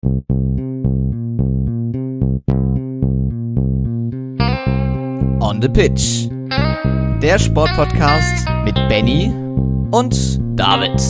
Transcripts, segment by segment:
On the Pitch. Der Sportpodcast mit Benny und David.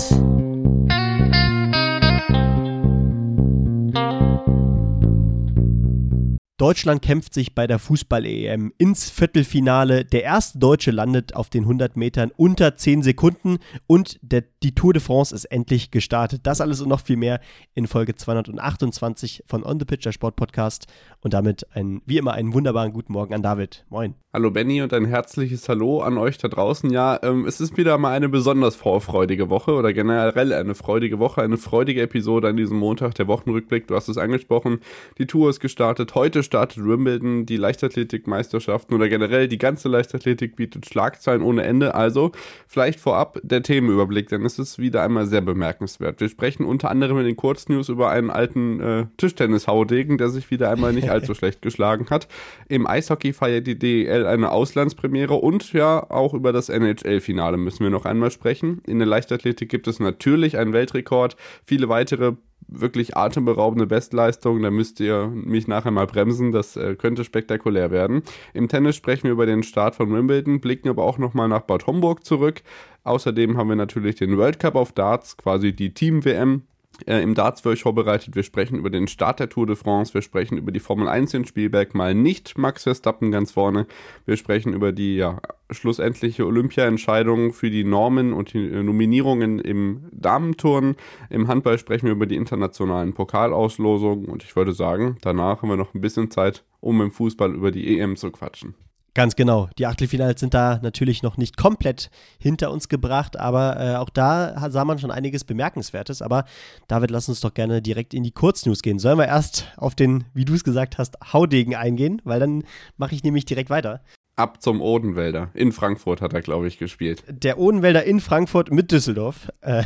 Deutschland kämpft sich bei der Fußball-EM ins Viertelfinale. Der erste Deutsche landet auf den 100 Metern unter 10 Sekunden und die Tour de France ist endlich gestartet. Das alles und noch viel mehr in Folge 228 von On the Pitch, der Sportpodcast. Und damit wie immer einen wunderbaren guten Morgen an David. Moin. Hallo Benny und ein herzliches Hallo an euch da draußen. Ja, es ist wieder mal eine besonders vorfreudige Woche oder generell eine freudige Woche, eine freudige Episode an diesem Montag, der Wochenrückblick. Du hast es angesprochen, die Tour ist gestartet. Heute startet Wimbledon, die Leichtathletikmeisterschaften oder generell die ganze Leichtathletik bietet Schlagzeilen ohne Ende. Also vielleicht vorab der Themenüberblick, denn es ist wieder einmal sehr bemerkenswert. Wir sprechen unter anderem in den Kurznews über einen alten Tischtennis-Haudegen, der sich wieder einmal nicht allzu schlecht geschlagen hat. Im Eishockey feiert die DEL eine Auslandspremiere und ja, auch über das NHL-Finale müssen wir noch einmal sprechen. In der Leichtathletik gibt es natürlich einen Weltrekord, viele weitere wirklich atemberaubende Bestleistungen, da müsst ihr mich nachher mal bremsen, das könnte spektakulär werden. Im Tennis sprechen wir über den Start von Wimbledon, blicken aber auch nochmal nach Bad Homburg zurück. Außerdem haben wir natürlich den World Cup auf Darts, quasi die Team-WM. Im Darts für euch vorbereitet. Wir sprechen über den Start der Tour de France, wir sprechen über die Formel 1 in Spielberg, mal nicht Max Verstappen ganz vorne. Wir sprechen über die schlussendliche Olympia-Entscheidung für die Normen und die Nominierungen im Damenturnen. Im Handball sprechen wir über die internationalen Pokalauslosungen und ich würde sagen, danach haben wir noch ein bisschen Zeit, um im Fußball über die EM zu quatschen. Ganz genau. Die Achtelfinals sind da natürlich noch nicht komplett hinter uns gebracht, aber auch da sah man schon einiges Bemerkenswertes. Aber David, lass uns doch gerne direkt in die Kurznews gehen. Sollen wir erst auf den, wie du es gesagt hast, Haudegen eingehen? Weil dann mache ich nämlich direkt weiter. Ab zum Odenwälder. In Frankfurt hat er, glaube ich, gespielt. Der Odenwälder in Frankfurt mit Düsseldorf.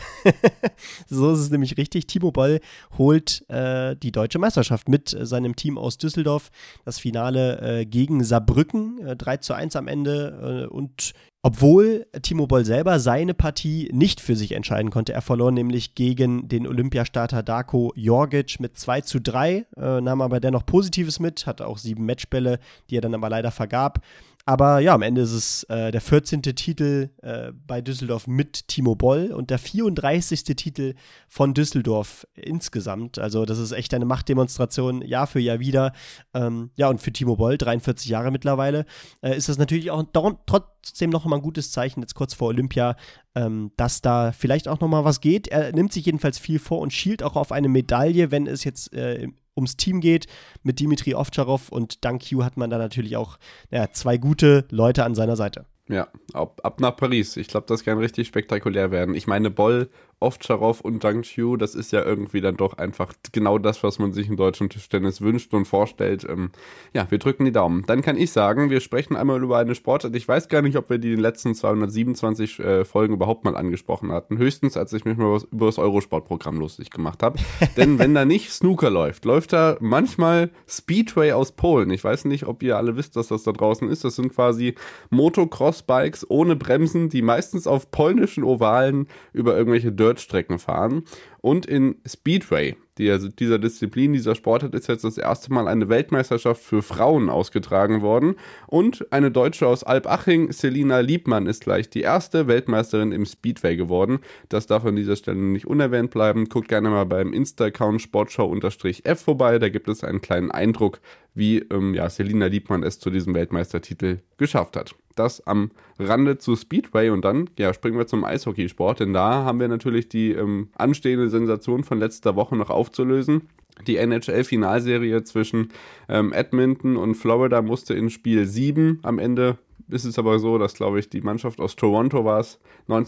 So ist es nämlich richtig. Timo Boll holt die deutsche Meisterschaft mit seinem Team aus Düsseldorf. Das Finale gegen Saarbrücken, 3:1 am Ende. Und obwohl Timo Boll selber seine Partie nicht für sich entscheiden konnte, er verlor nämlich gegen den Olympiastarter Darko Jorgic mit 2:3, nahm aber dennoch Positives mit, hatte auch 7 Matchbälle, die er dann aber leider vergab. Aber ja, am Ende ist es der 14. Titel bei Düsseldorf mit Timo Boll und der 34. Titel von Düsseldorf insgesamt. Also das ist echt eine Machtdemonstration, Jahr für Jahr wieder. Ja, und für Timo Boll, 43 Jahre mittlerweile, ist das natürlich auch trotzdem noch mal ein gutes Zeichen, jetzt kurz vor Olympia, dass da vielleicht auch noch mal was geht. Er nimmt sich jedenfalls viel vor und schielt auch auf eine Medaille, wenn es jetzt ums Team geht, mit Dimitri Ovtcharov und dank Hugh hat man da natürlich auch 2 gute Leute an seiner Seite. Ja, ab nach Paris. Ich glaube, das kann richtig spektakulär werden. Ich meine, Boll, Ovtcharov und Dang Hugh, das ist ja irgendwie dann doch einfach genau das, was man sich im deutschen Tischtennis wünscht und vorstellt. Ja, wir drücken die Daumen. Dann kann ich sagen, wir sprechen einmal über eine Sportart. Ich weiß gar nicht, ob wir die in den letzten 227 Folgen überhaupt mal angesprochen hatten. Höchstens, als ich mich mal über das Eurosport-Programm lustig gemacht habe. Denn wenn da nicht Snooker läuft da manchmal Speedway aus Polen. Ich weiß nicht, ob ihr alle wisst, dass das da draußen ist. Das sind quasi Motocross-Bikes ohne Bremsen, die meistens auf polnischen Ovalen über irgendwelche Dirtstrecken fahren. Und in Speedway, dieser Disziplin, dieser Sportart, ist jetzt das erste Mal eine Weltmeisterschaft für Frauen ausgetragen worden. Und eine Deutsche aus Alpaching, Selina Liebmann, ist gleich die erste Weltmeisterin im Speedway geworden. Das darf an dieser Stelle nicht unerwähnt bleiben. Guckt gerne mal beim Insta-Account sportschau_f vorbei. Da gibt es einen kleinen Eindruck, wie Selina Liebmann es zu diesem Weltmeistertitel geschafft hat. Das am Rande zu Speedway und dann springen wir zum Eishockeysport, denn da haben wir natürlich die anstehende Sensation von letzter Woche noch aufzulösen. Die NHL-Finalserie zwischen Edmonton und Florida musste in Spiel 7 am Ende. Ist es aber so, dass, glaube ich, die Mannschaft aus Toronto war es,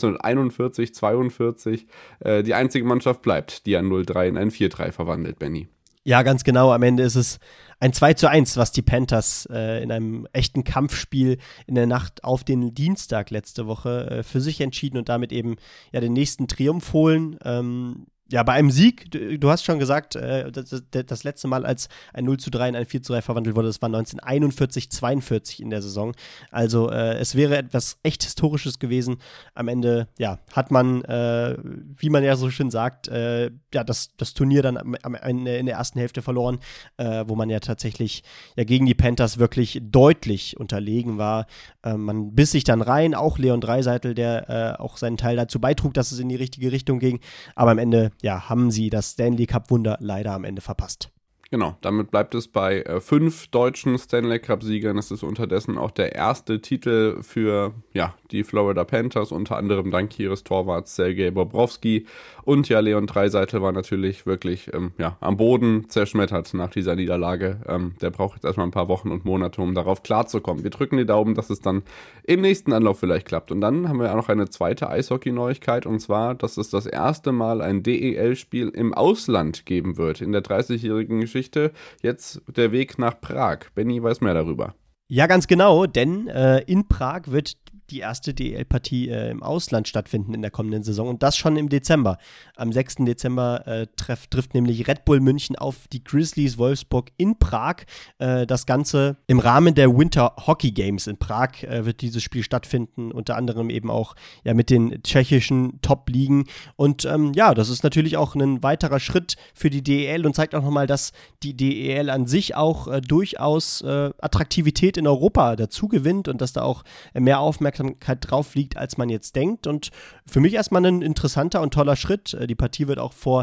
1941, 42, die einzige Mannschaft bleibt, die ein 0-3 in ein 4-3 verwandelt, Benny. Ja, ganz genau. Am Ende ist es ein 2:1, was die Panthers in einem echten Kampfspiel in der Nacht auf den Dienstag letzte Woche für sich entschieden und damit eben den nächsten Triumph holen. Ja, bei einem Sieg, du hast schon gesagt, das letzte Mal, als ein 0:3 in ein 4:3 verwandelt wurde, das war 1941/42 in der Saison. Also es wäre etwas echt Historisches gewesen. Am Ende, ja, hat man, wie man ja so schön sagt, das Turnier dann in der ersten Hälfte verloren, wo man ja tatsächlich gegen die Panthers wirklich deutlich unterlegen war. Man biss sich dann rein, auch Leon Dreiseitel, der auch seinen Teil dazu beitrug, dass es in die richtige Richtung ging. Aber am Ende haben sie das Stanley Cup-Wunder leider am Ende verpasst. Genau, damit bleibt es bei 5 deutschen Stanley Cup-Siegern. Es ist unterdessen auch der erste Titel für die Florida Panthers, unter anderem dank ihres Torwarts Sergei Bobrovsky. Und Leon Dreiseitel war natürlich wirklich am Boden zerschmettert nach dieser Niederlage. Der braucht jetzt erstmal ein paar Wochen und Monate, um darauf klarzukommen. Wir drücken die Daumen, dass es dann im nächsten Anlauf vielleicht klappt. Und dann haben wir auch noch eine zweite Eishockey-Neuigkeit, und zwar, dass es das erste Mal ein DEL-Spiel im Ausland geben wird. In der 30-jährigen Geschichte jetzt der Weg nach Prag. Benny weiß mehr darüber. Ja, ganz genau, denn in Prag wird die erste DEL-Partie im Ausland stattfinden in der kommenden Saison, und das schon im Dezember. Am 6. Dezember trifft nämlich Red Bull München auf die Grizzlies Wolfsburg in Prag. Das Ganze im Rahmen der Winter Hockey Games in Prag wird dieses Spiel stattfinden, unter anderem eben auch mit den tschechischen Top-Ligen. Und das ist natürlich auch ein weiterer Schritt für die DEL und zeigt auch nochmal, dass die DEL an sich auch durchaus Attraktivität in Europa dazu gewinnt und dass da auch mehr Aufmerksamkeit drauf liegt, als man jetzt denkt. Und für mich erstmal ein interessanter und toller Schritt. Die Partie wird auch vor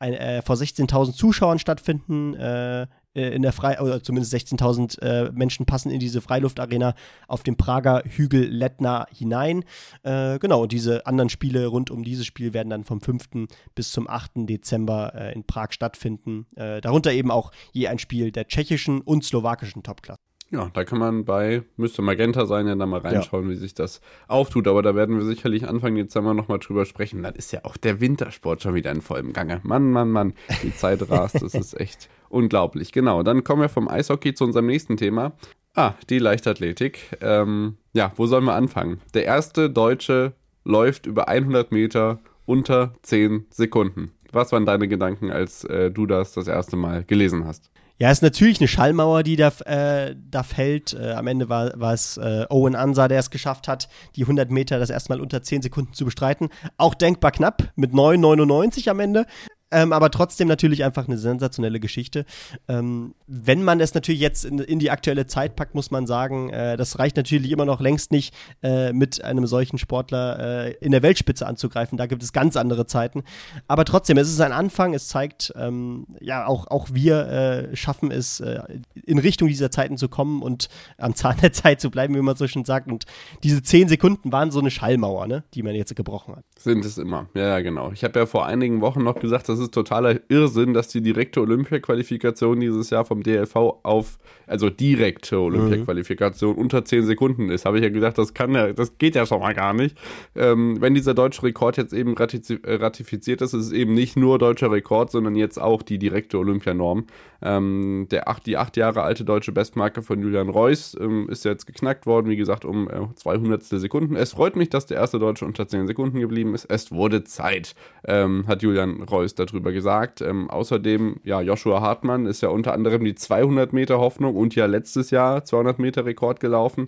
16.000 Zuschauern stattfinden, in der oder zumindest 16.000 Menschen passen in diese Freiluftarena auf dem Prager Hügel Letna hinein. Und diese anderen Spiele rund um dieses Spiel werden dann vom 5. bis zum 8. Dezember in Prag stattfinden. Darunter eben auch je ein Spiel der tschechischen und slowakischen Topklasse. Ja, da kann man müsste Magenta sein, da mal reinschauen, wie sich das auftut. Aber da werden wir sicherlich Anfang Dezember nochmal drüber sprechen. Dann ist ja auch der Wintersport schon wieder in vollem Gange. Mann, die Zeit rast, das ist echt unglaublich. Genau, dann kommen wir vom Eishockey zu unserem nächsten Thema. Die Leichtathletik. Wo sollen wir anfangen? Der erste Deutsche läuft über 100 Meter unter 10 Sekunden. Was waren deine Gedanken, als du das erste Mal gelesen hast? Ja, ist natürlich eine Schallmauer, die da fällt. Am Ende war es Owen Ansa, der es geschafft hat, die 100 Meter das erste Mal unter 10 Sekunden zu bestreiten. Auch denkbar knapp, mit 9,99 am Ende. Aber trotzdem natürlich einfach eine sensationelle Geschichte. Wenn man es natürlich jetzt in die aktuelle Zeit packt, muss man sagen, das reicht natürlich immer noch längst nicht, mit einem solchen Sportler in der Weltspitze anzugreifen. Da gibt es ganz andere Zeiten. Aber trotzdem, es ist ein Anfang. Es zeigt, auch wir schaffen es, in Richtung dieser Zeiten zu kommen und am Zahn der Zeit zu bleiben, wie man so schön sagt. Und diese 10 Sekunden waren so eine Schallmauer, ne, die man jetzt gebrochen hat. Sind es immer. Ja, genau. Ich habe ja vor einigen Wochen noch gesagt, das ist totaler Irrsinn, dass die direkte Olympia-Qualifikation dieses Jahr vom DLV also direkte Olympia-Qualifikation unter 10 Sekunden ist. Habe ich ja gesagt, das geht ja schon mal gar nicht. Wenn dieser deutsche Rekord jetzt eben ratifiziert ist es eben nicht nur deutscher Rekord, sondern jetzt auch die direkte Olympianorm. Die 8 Jahre alte deutsche Bestmarke von Julian Reuss ist jetzt geknackt worden, wie gesagt, um 200 Sekunden. Es freut mich, dass der erste Deutsche unter 10 Sekunden geblieben ist. Es wurde Zeit, hat Julian Reuss darüber gesagt. Außerdem, Joshua Hartmann ist ja unter anderem die 200 Meter Hoffnung und ja letztes Jahr 200 Meter Rekord gelaufen.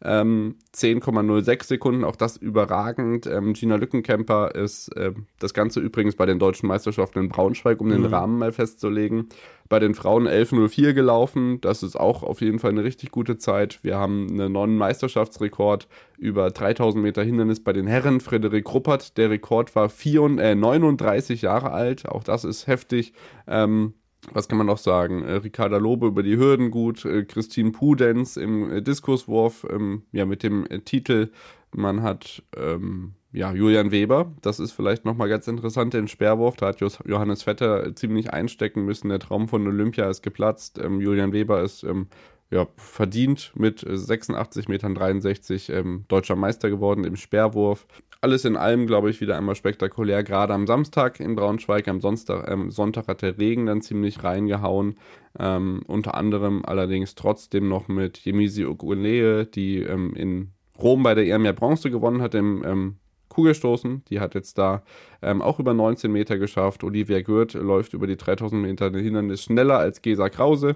10,06 Sekunden, auch das überragend. Gina Lückenkämper ist das Ganze übrigens bei den deutschen Meisterschaften in Braunschweig, um den Rahmen mal festzulegen, bei den Frauen 11,04 gelaufen. Das ist auch auf jeden Fall eine richtig gute Zeit. Wir haben einen neuen Meisterschaftsrekord über 3000 Meter Hindernis bei den Herren. Frederik Ruppert, der Rekord war 39 Jahre alt. Auch das ist heftig. Was kann man noch sagen? Ricarda Lobe über die Hürden gut, Christine Pudenz im Diskuswurf, mit dem Titel. Man hat Julian Weber, das ist vielleicht nochmal ganz interessant, den Speerwurf, da hat Johannes Vetter ziemlich einstecken müssen, der Traum von Olympia ist geplatzt. Julian Weber ist verdient mit 86,63 Metern deutscher Meister geworden im Speerwurf. Alles in allem, glaube ich, wieder einmal spektakulär, gerade am Samstag in Braunschweig. Am Sonntag hat der Regen dann ziemlich reingehauen. Unter anderem allerdings trotzdem noch mit Yemisi Ogunleye, die in Rom bei der EM ja Bronze gewonnen hat im Kugelstoßen. Die hat jetzt da auch über 19 Meter geschafft. Olivia Gürt läuft über die 3000 Meter Hindernis schneller als Gesa Krause.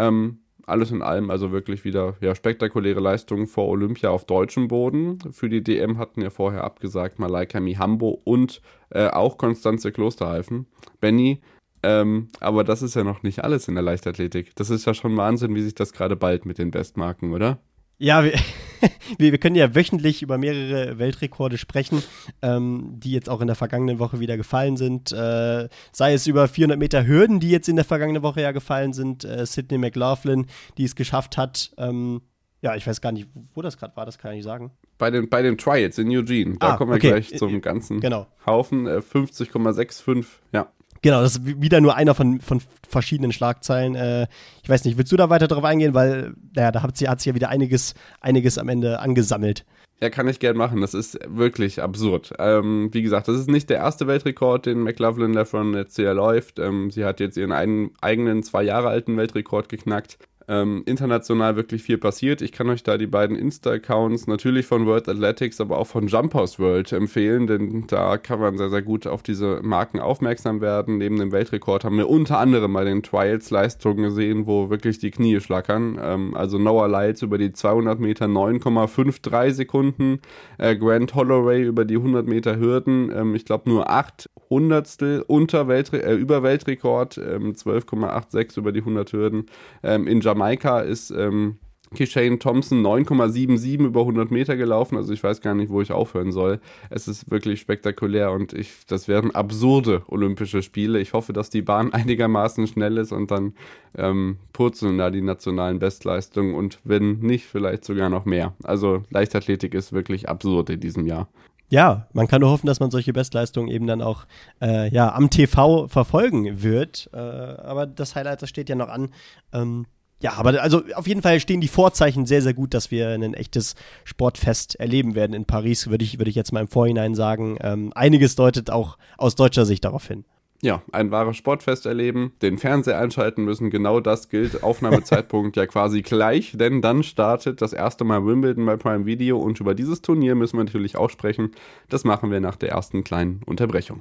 Alles in allem also wirklich wieder spektakuläre Leistungen vor Olympia auf deutschem Boden. Für die DM hatten ja vorher abgesagt Malaika Mihambo und auch Constanze Klosterhalfen. Benni, aber das ist ja noch nicht alles in der Leichtathletik. Das ist ja schon Wahnsinn, wie sich das gerade ballt mit den Bestmarken, oder? Ja, wir können ja wöchentlich über mehrere Weltrekorde sprechen, die jetzt auch in der vergangenen Woche wieder gefallen sind. Sei es über 400 Meter Hürden, die jetzt in der vergangenen Woche ja gefallen sind. Sydney McLaughlin, die es geschafft hat. Ich weiß gar nicht, wo das gerade war, das kann ich nicht sagen. Bei den Trials in Eugene, da kommen wir gleich zum ganzen Haufen. 50,65, ja. Genau, das ist wieder nur einer von verschiedenen Schlagzeilen. Ich weiß nicht, willst du da weiter drauf eingehen? Weil, da hat sich ja wieder einiges am Ende angesammelt. Ja, kann ich gern machen. Das ist wirklich absurd. Wie gesagt, das ist nicht der erste Weltrekord, den McLaughlin Leffron jetzt hier läuft. Sie hat jetzt ihren eigenen 2 Jahre alten Weltrekord geknackt. International wirklich viel passiert. Ich kann euch da die beiden Insta-Accounts natürlich von World Athletics, aber auch von Jumpers World empfehlen, denn da kann man sehr, sehr gut auf diese Marken aufmerksam werden. Neben dem Weltrekord haben wir unter anderem bei den Trials Leistungen gesehen, wo wirklich die Knie schlackern. Also Noah Lyles über die 200 Meter 9,53 Sekunden, Grant Holloway über die 100 Meter Hürden, ich glaube nur 8 Hundertstel über Weltrekord, 12,86 über die 100 Hürden. In Jamaika ist Kishane Thompson 9,77 über 100 Meter gelaufen, also ich weiß gar nicht, wo ich aufhören soll. Es ist wirklich spektakulär und das werden absurde Olympische Spiele. Ich hoffe, dass die Bahn einigermaßen schnell ist und dann purzeln da die nationalen Bestleistungen und wenn nicht, vielleicht sogar noch mehr. Also Leichtathletik ist wirklich absurd in diesem Jahr. Ja, man kann nur hoffen, dass man solche Bestleistungen eben dann auch am TV verfolgen wird. Aber das Highlight, das steht ja noch an. Aber also auf jeden Fall stehen die Vorzeichen sehr, sehr gut, dass wir ein echtes Sportfest erleben werden in Paris, würde ich jetzt mal im Vorhinein sagen. Einiges deutet auch aus deutscher Sicht darauf hin. Ja, ein wahres Sportfest erleben, den Fernseher einschalten müssen, genau das gilt. Aufnahmezeitpunkt ja quasi gleich, denn dann startet das erste Mal Wimbledon bei Prime Video und über dieses Turnier müssen wir natürlich auch sprechen. Das machen wir nach der ersten kleinen Unterbrechung.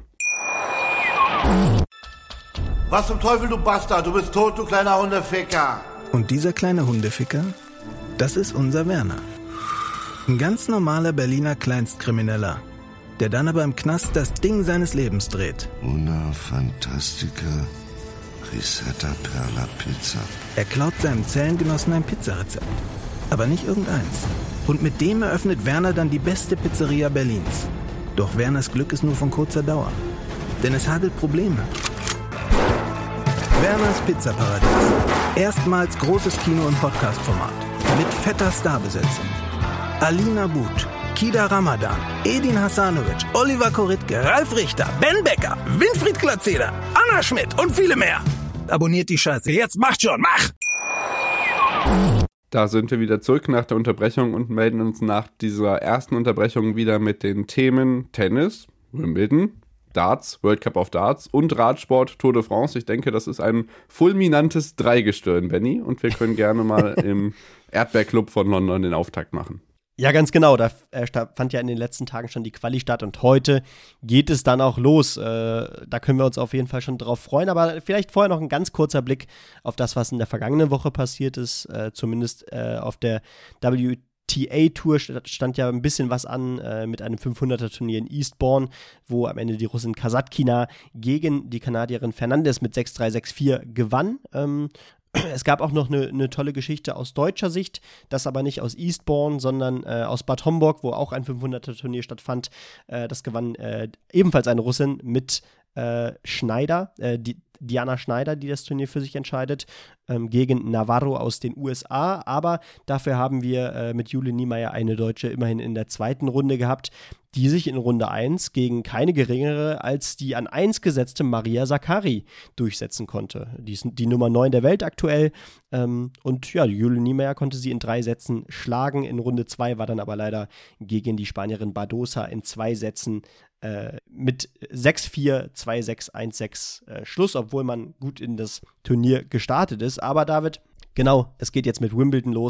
Was zum Teufel, du Bastard, du bist tot, du kleiner Hundeficker. Und dieser kleine Hundeficker, das ist unser Werner. Ein ganz normaler Berliner Kleinstkrimineller, der dann aber im Knast das Ding seines Lebens dreht. Una Fantastica Risetta Perla Pizza. Er klaut seinem Zellengenossen ein Pizzarezept, aber nicht irgendeins. Und mit dem eröffnet Werner dann die beste Pizzeria Berlins. Doch Werners Glück ist nur von kurzer Dauer, denn es hagelt Probleme. Werners Pizzaparadies. Erstmals großes Kino- und Podcast-Format. Mit fetter Starbesetzung. Alina But, Kida Ramadan, Edin Hasanovic, Oliver Koritke, Ralf Richter, Ben Becker, Winfried Glatzeder, Anna Schmidt und viele mehr. Abonniert die Scheiße. Jetzt macht schon, mach! Da sind wir wieder zurück nach der Unterbrechung und melden uns nach dieser ersten Unterbrechung wieder mit den Themen Tennis, Wimbledon, Darts, World Cup of Darts und Radsport, Tour de France. Ich denke, das ist ein fulminantes Dreigestirn, Benni. Und wir können gerne mal im Erdbeerclub von London den Auftakt machen. Ja, ganz genau. Da fand ja in den letzten Tagen schon die Quali statt und heute geht es dann auch los. Da können wir uns auf jeden Fall schon drauf freuen. Aber vielleicht vorher noch ein ganz kurzer Blick auf das, was in der vergangenen Woche passiert ist. Zumindest auf der WTA-Tour stand ja ein bisschen was an mit einem 500er-Turnier in Eastbourne, wo am Ende die Russin Kasatkina gegen die Kanadierin Fernandez mit 6-3, 6-4 gewann. Es gab auch noch eine tolle Geschichte aus deutscher Sicht, das aber nicht aus Eastbourne, sondern aus Bad Homburg, wo auch ein 500er-Turnier stattfand. Das gewann ebenfalls eine Russin mit Schneider, Diana Schneider, die das Turnier für sich entscheidet, gegen Navarro aus den USA. Aber dafür haben wir mit Jule Niemeyer eine Deutsche immerhin in der zweiten Runde gehabt, die sich in Runde 1 gegen keine geringere als die an 1 gesetzte Maria Sakkari durchsetzen konnte. Die ist die Nummer 9 der Welt aktuell. Und ja, Jule Niemeyer konnte sie in 3 Sätzen schlagen. In Runde 2 war dann aber leider gegen die Spanierin Badosa in 2 Sätzen mit 6-4, 2-6, 1-6 Schluss, obwohl man gut in das Turnier gestartet ist. Aber David, genau, es geht jetzt mit Wimbledon los.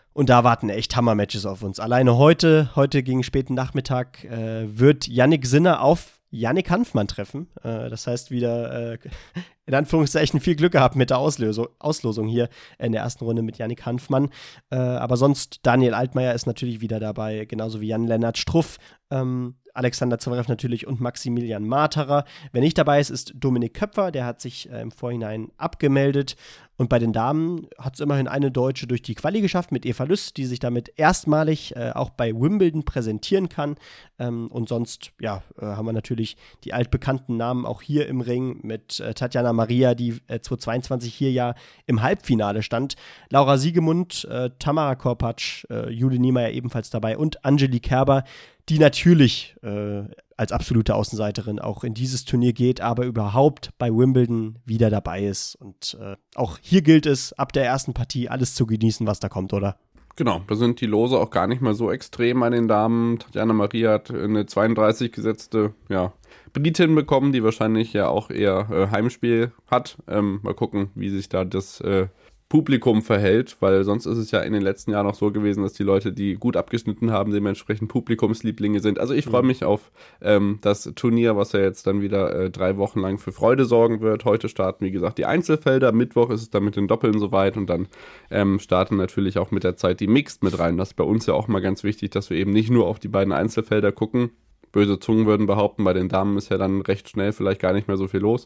Und da warten echt Hammer-Matches auf uns. Alleine heute gegen späten Nachmittag, wird Yannick Sinner auf Yannick Hanfmann treffen. Das heißt wieder, in Anführungszeichen, viel Glück gehabt mit der Auslosung hier in der ersten Runde mit Yannick Hanfmann. Aber sonst, Daniel Altmaier ist natürlich wieder dabei, genauso wie Jan-Lennart Struff, Alexander Zverev natürlich und Maximilian Marterer. Wer nicht dabei ist Dominik Köpfer, der hat sich im Vorhinein abgemeldet. Und bei den Damen hat es immerhin eine Deutsche durch die Quali geschafft mit Eva Lüss, die sich damit erstmalig auch bei Wimbledon präsentieren kann. Und sonst, haben wir natürlich die altbekannten Namen auch hier im Ring mit Tatjana Maria, die 2022 hier ja im Halbfinale stand. Laura Siegemund, Tamara Korpatsch, Jule Niemeyer ebenfalls dabei und Angelique Kerber, die natürlich als absolute Außenseiterin auch in dieses Turnier geht, aber überhaupt bei Wimbledon wieder dabei ist. Und auch hier gilt es, ab der ersten Partie alles zu genießen, was da kommt, oder? Genau, da sind die Lose auch gar nicht mal so extrem an den Damen. Tatjana Maria hat eine 32 gesetzte, Britin bekommen, die wahrscheinlich ja auch eher Heimspiel hat. Mal gucken, wie sich da das Publikum verhält, weil sonst ist es ja in den letzten Jahren auch so gewesen, dass die Leute, die gut abgeschnitten haben, dementsprechend Publikumslieblinge sind. Also ich freue mich auf das Turnier, was ja jetzt dann wieder 3 Wochen lang für Freude sorgen wird. Heute starten, wie gesagt, die Einzelfelder. Mittwoch ist es dann mit den Doppeln soweit und dann starten natürlich auch mit der Zeit die Mixed mit rein. Das ist bei uns ja auch mal ganz wichtig, dass wir eben nicht nur auf die beiden Einzelfelder gucken. Böse Zungen würden behaupten, bei den Damen ist ja dann recht schnell vielleicht gar nicht mehr so viel los.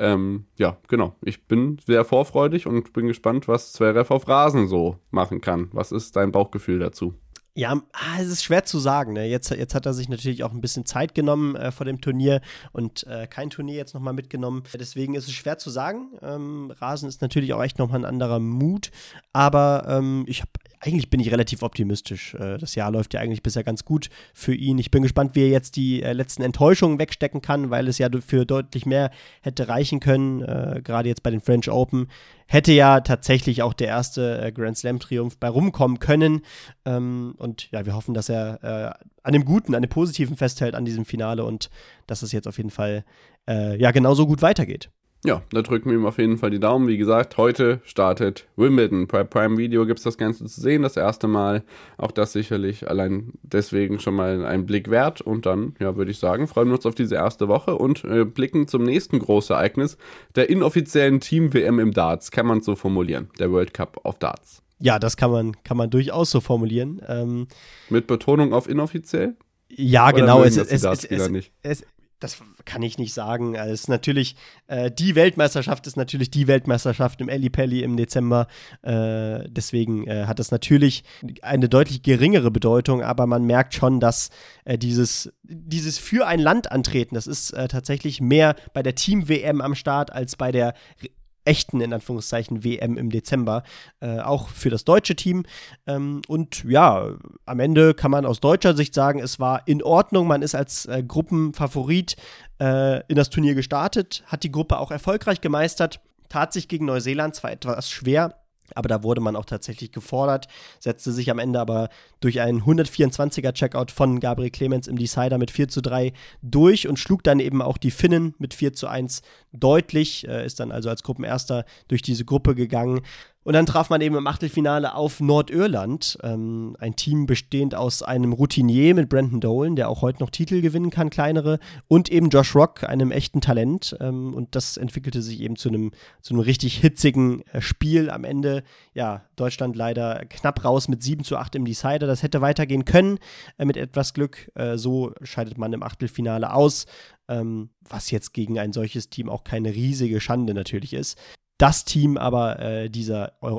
Genau. Ich bin sehr vorfreudig und bin gespannt, was Zverev auf Rasen so machen kann. Was ist dein Bauchgefühl dazu? Ja, es ist schwer zu sagen. Ne? Jetzt hat er sich natürlich auch ein bisschen Zeit genommen vor dem Turnier und kein Turnier jetzt nochmal mitgenommen. Deswegen ist es schwer zu sagen. Rasen ist natürlich auch echt nochmal ein anderer Mut. Aber eigentlich bin ich relativ optimistisch. Das Jahr läuft ja eigentlich bisher ganz gut für ihn. Ich bin gespannt, wie er jetzt die letzten Enttäuschungen wegstecken kann, weil es ja für deutlich mehr hätte reichen können. Gerade jetzt bei den French Open hätte ja tatsächlich auch der erste Grand Slam-Triumph bei rumkommen können. Und wir hoffen, dass er an dem Guten, an dem Positiven festhält an diesem Finale und dass es jetzt auf jeden Fall genauso gut weitergeht. Ja, da drücken wir ihm auf jeden Fall die Daumen. Wie gesagt, heute startet Wimbledon. Bei Prime Video gibt es das Ganze zu sehen, das erste Mal. Auch das sicherlich allein deswegen schon mal einen Blick wert. Und dann, würde ich sagen, freuen wir uns auf diese erste Woche und blicken zum nächsten Großereignis, der inoffiziellen Team-WM im Darts. Kann man so formulieren, der World Cup of Darts. Ja, das kann man durchaus so formulieren. Mit Betonung auf inoffiziell? Ja, genau. Das kann ich nicht sagen. Es ist natürlich, die Weltmeisterschaft ist natürlich die Weltmeisterschaft im Ellipelli im Dezember. Deswegen hat das natürlich eine deutlich geringere Bedeutung, aber man merkt schon, dass dieses für ein Land antreten, das ist tatsächlich mehr bei der Team-WM am Start als bei der echten, in Anführungszeichen, WM im Dezember, auch für das deutsche Team. Und am Ende kann man aus deutscher Sicht sagen, es war in Ordnung. Man ist als Gruppenfavorit in das Turnier gestartet, hat die Gruppe auch erfolgreich gemeistert, tat sich gegen Neuseeland zwar etwas schwer, aber da wurde man auch tatsächlich gefordert, setzte sich am Ende aber durch einen 124er Checkout von Gabriel Clemens im Decider mit 4:3 durch und schlug dann eben auch die Finnen mit 4:1 deutlich, ist dann also als Gruppenerster durch diese Gruppe gegangen. Und dann traf man eben im Achtelfinale auf Nordirland, ein Team bestehend aus einem Routinier mit Brandon Dolan, der auch heute noch Titel gewinnen kann, kleinere, und eben Josh Rock, einem echten Talent. Und das entwickelte sich eben zu einem richtig hitzigen Spiel. Am Ende, Deutschland leider knapp raus mit 7:8 im Decider. Das hätte weitergehen können mit etwas Glück. So scheidet man im Achtelfinale aus, was jetzt gegen ein solches Team auch keine riesige Schande natürlich ist. Das Team aber dieses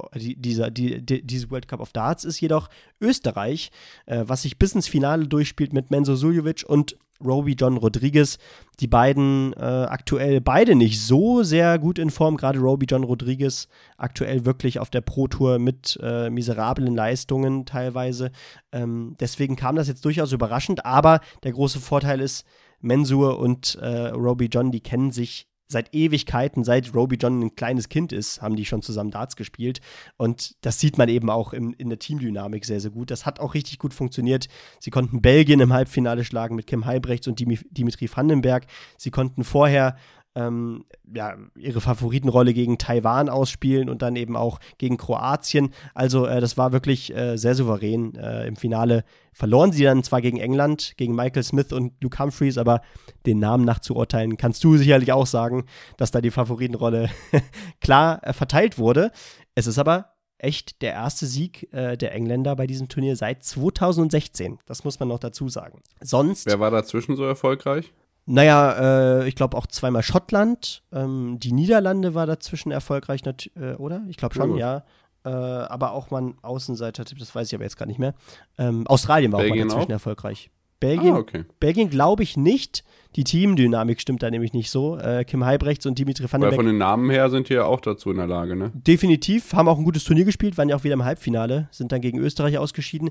World Cup of Darts ist jedoch Österreich, was sich bis ins Finale durchspielt mit Menzo Suljovic und Roby John Rodriguez. Die beiden aktuell beide nicht so sehr gut in Form, gerade Roby John Rodriguez aktuell wirklich auf der Pro-Tour mit miserablen Leistungen teilweise. Deswegen kam das jetzt durchaus überraschend, aber der große Vorteil ist, Mensur und Roby John, die kennen sich seit Ewigkeiten, seit Roby John ein kleines Kind ist, haben die schon zusammen Darts gespielt. Und das sieht man eben auch in der Teamdynamik sehr, sehr gut. Das hat auch richtig gut funktioniert. Sie konnten Belgien im Halbfinale schlagen mit Kim Heibrechts und Dimitri Vandenberg. Sie konnten vorher ihre Favoritenrolle gegen Taiwan ausspielen und dann eben auch gegen Kroatien. Also das war wirklich sehr souverän. Im Finale verloren sie dann zwar gegen England, gegen Michael Smith und Luke Humphries, aber den Namen nach zu urteilen, kannst du sicherlich auch sagen, dass da die Favoritenrolle klar verteilt wurde. Es ist aber echt der erste Sieg der Engländer bei diesem Turnier seit 2016. Das muss man noch dazu sagen. Sonst. Wer war dazwischen so erfolgreich? Naja, ich glaube auch zweimal Schottland. Die Niederlande war dazwischen erfolgreich, oder? Ich glaube schon, ja. Aber auch mal ein Außenseiter-Tipp, das weiß ich aber jetzt gar nicht mehr. Australien war Belgien auch mal dazwischen auch? erfolgreich. Belgien glaube ich nicht. Die Teamdynamik stimmt da nämlich nicht so. Kim Heibrechts und Dimitri van den Weil Beek. von den Namen her sind die ja auch dazu in der Lage, ne? Definitiv, haben auch ein gutes Turnier gespielt, waren ja auch wieder im Halbfinale, sind dann gegen Österreich ausgeschieden.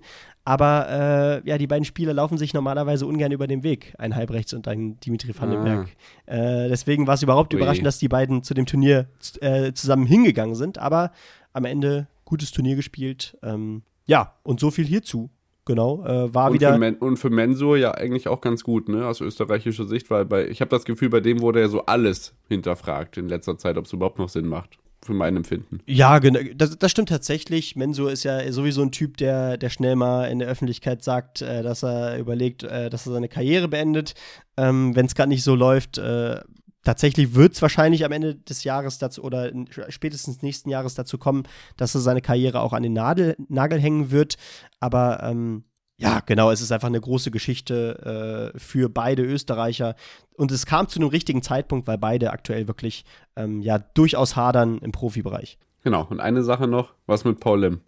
Aber die beiden Spieler laufen sich normalerweise ungern über den Weg, ein Heibrechts und ein Dimitri van den Berg. Deswegen war es überhaupt überraschend, dass die beiden zu dem Turnier zusammen hingegangen sind. Aber am Ende gutes Turnier gespielt. Und so viel hierzu. Genau, war und wieder. Und für Mensur ja eigentlich auch ganz gut, ne, aus österreichischer Sicht, weil ich habe das Gefühl, bei dem wurde ja so alles hinterfragt in letzter Zeit, ob es überhaupt noch Sinn macht, für mein Empfinden. Ja, genau, das stimmt tatsächlich. Mensur ist ja sowieso ein Typ, der schnell mal in der Öffentlichkeit sagt, dass er überlegt, dass er seine Karriere beendet, wenn es gerade nicht so läuft. Tatsächlich wird es wahrscheinlich am Ende des Jahres dazu oder spätestens nächsten Jahres dazu kommen, dass er seine Karriere auch an den Nagel hängen wird. Aber genau, es ist einfach eine große Geschichte für beide Österreicher. Und es kam zu einem richtigen Zeitpunkt, weil beide aktuell wirklich durchaus hadern im Profibereich. Genau, und eine Sache noch, was mit Paul Lim?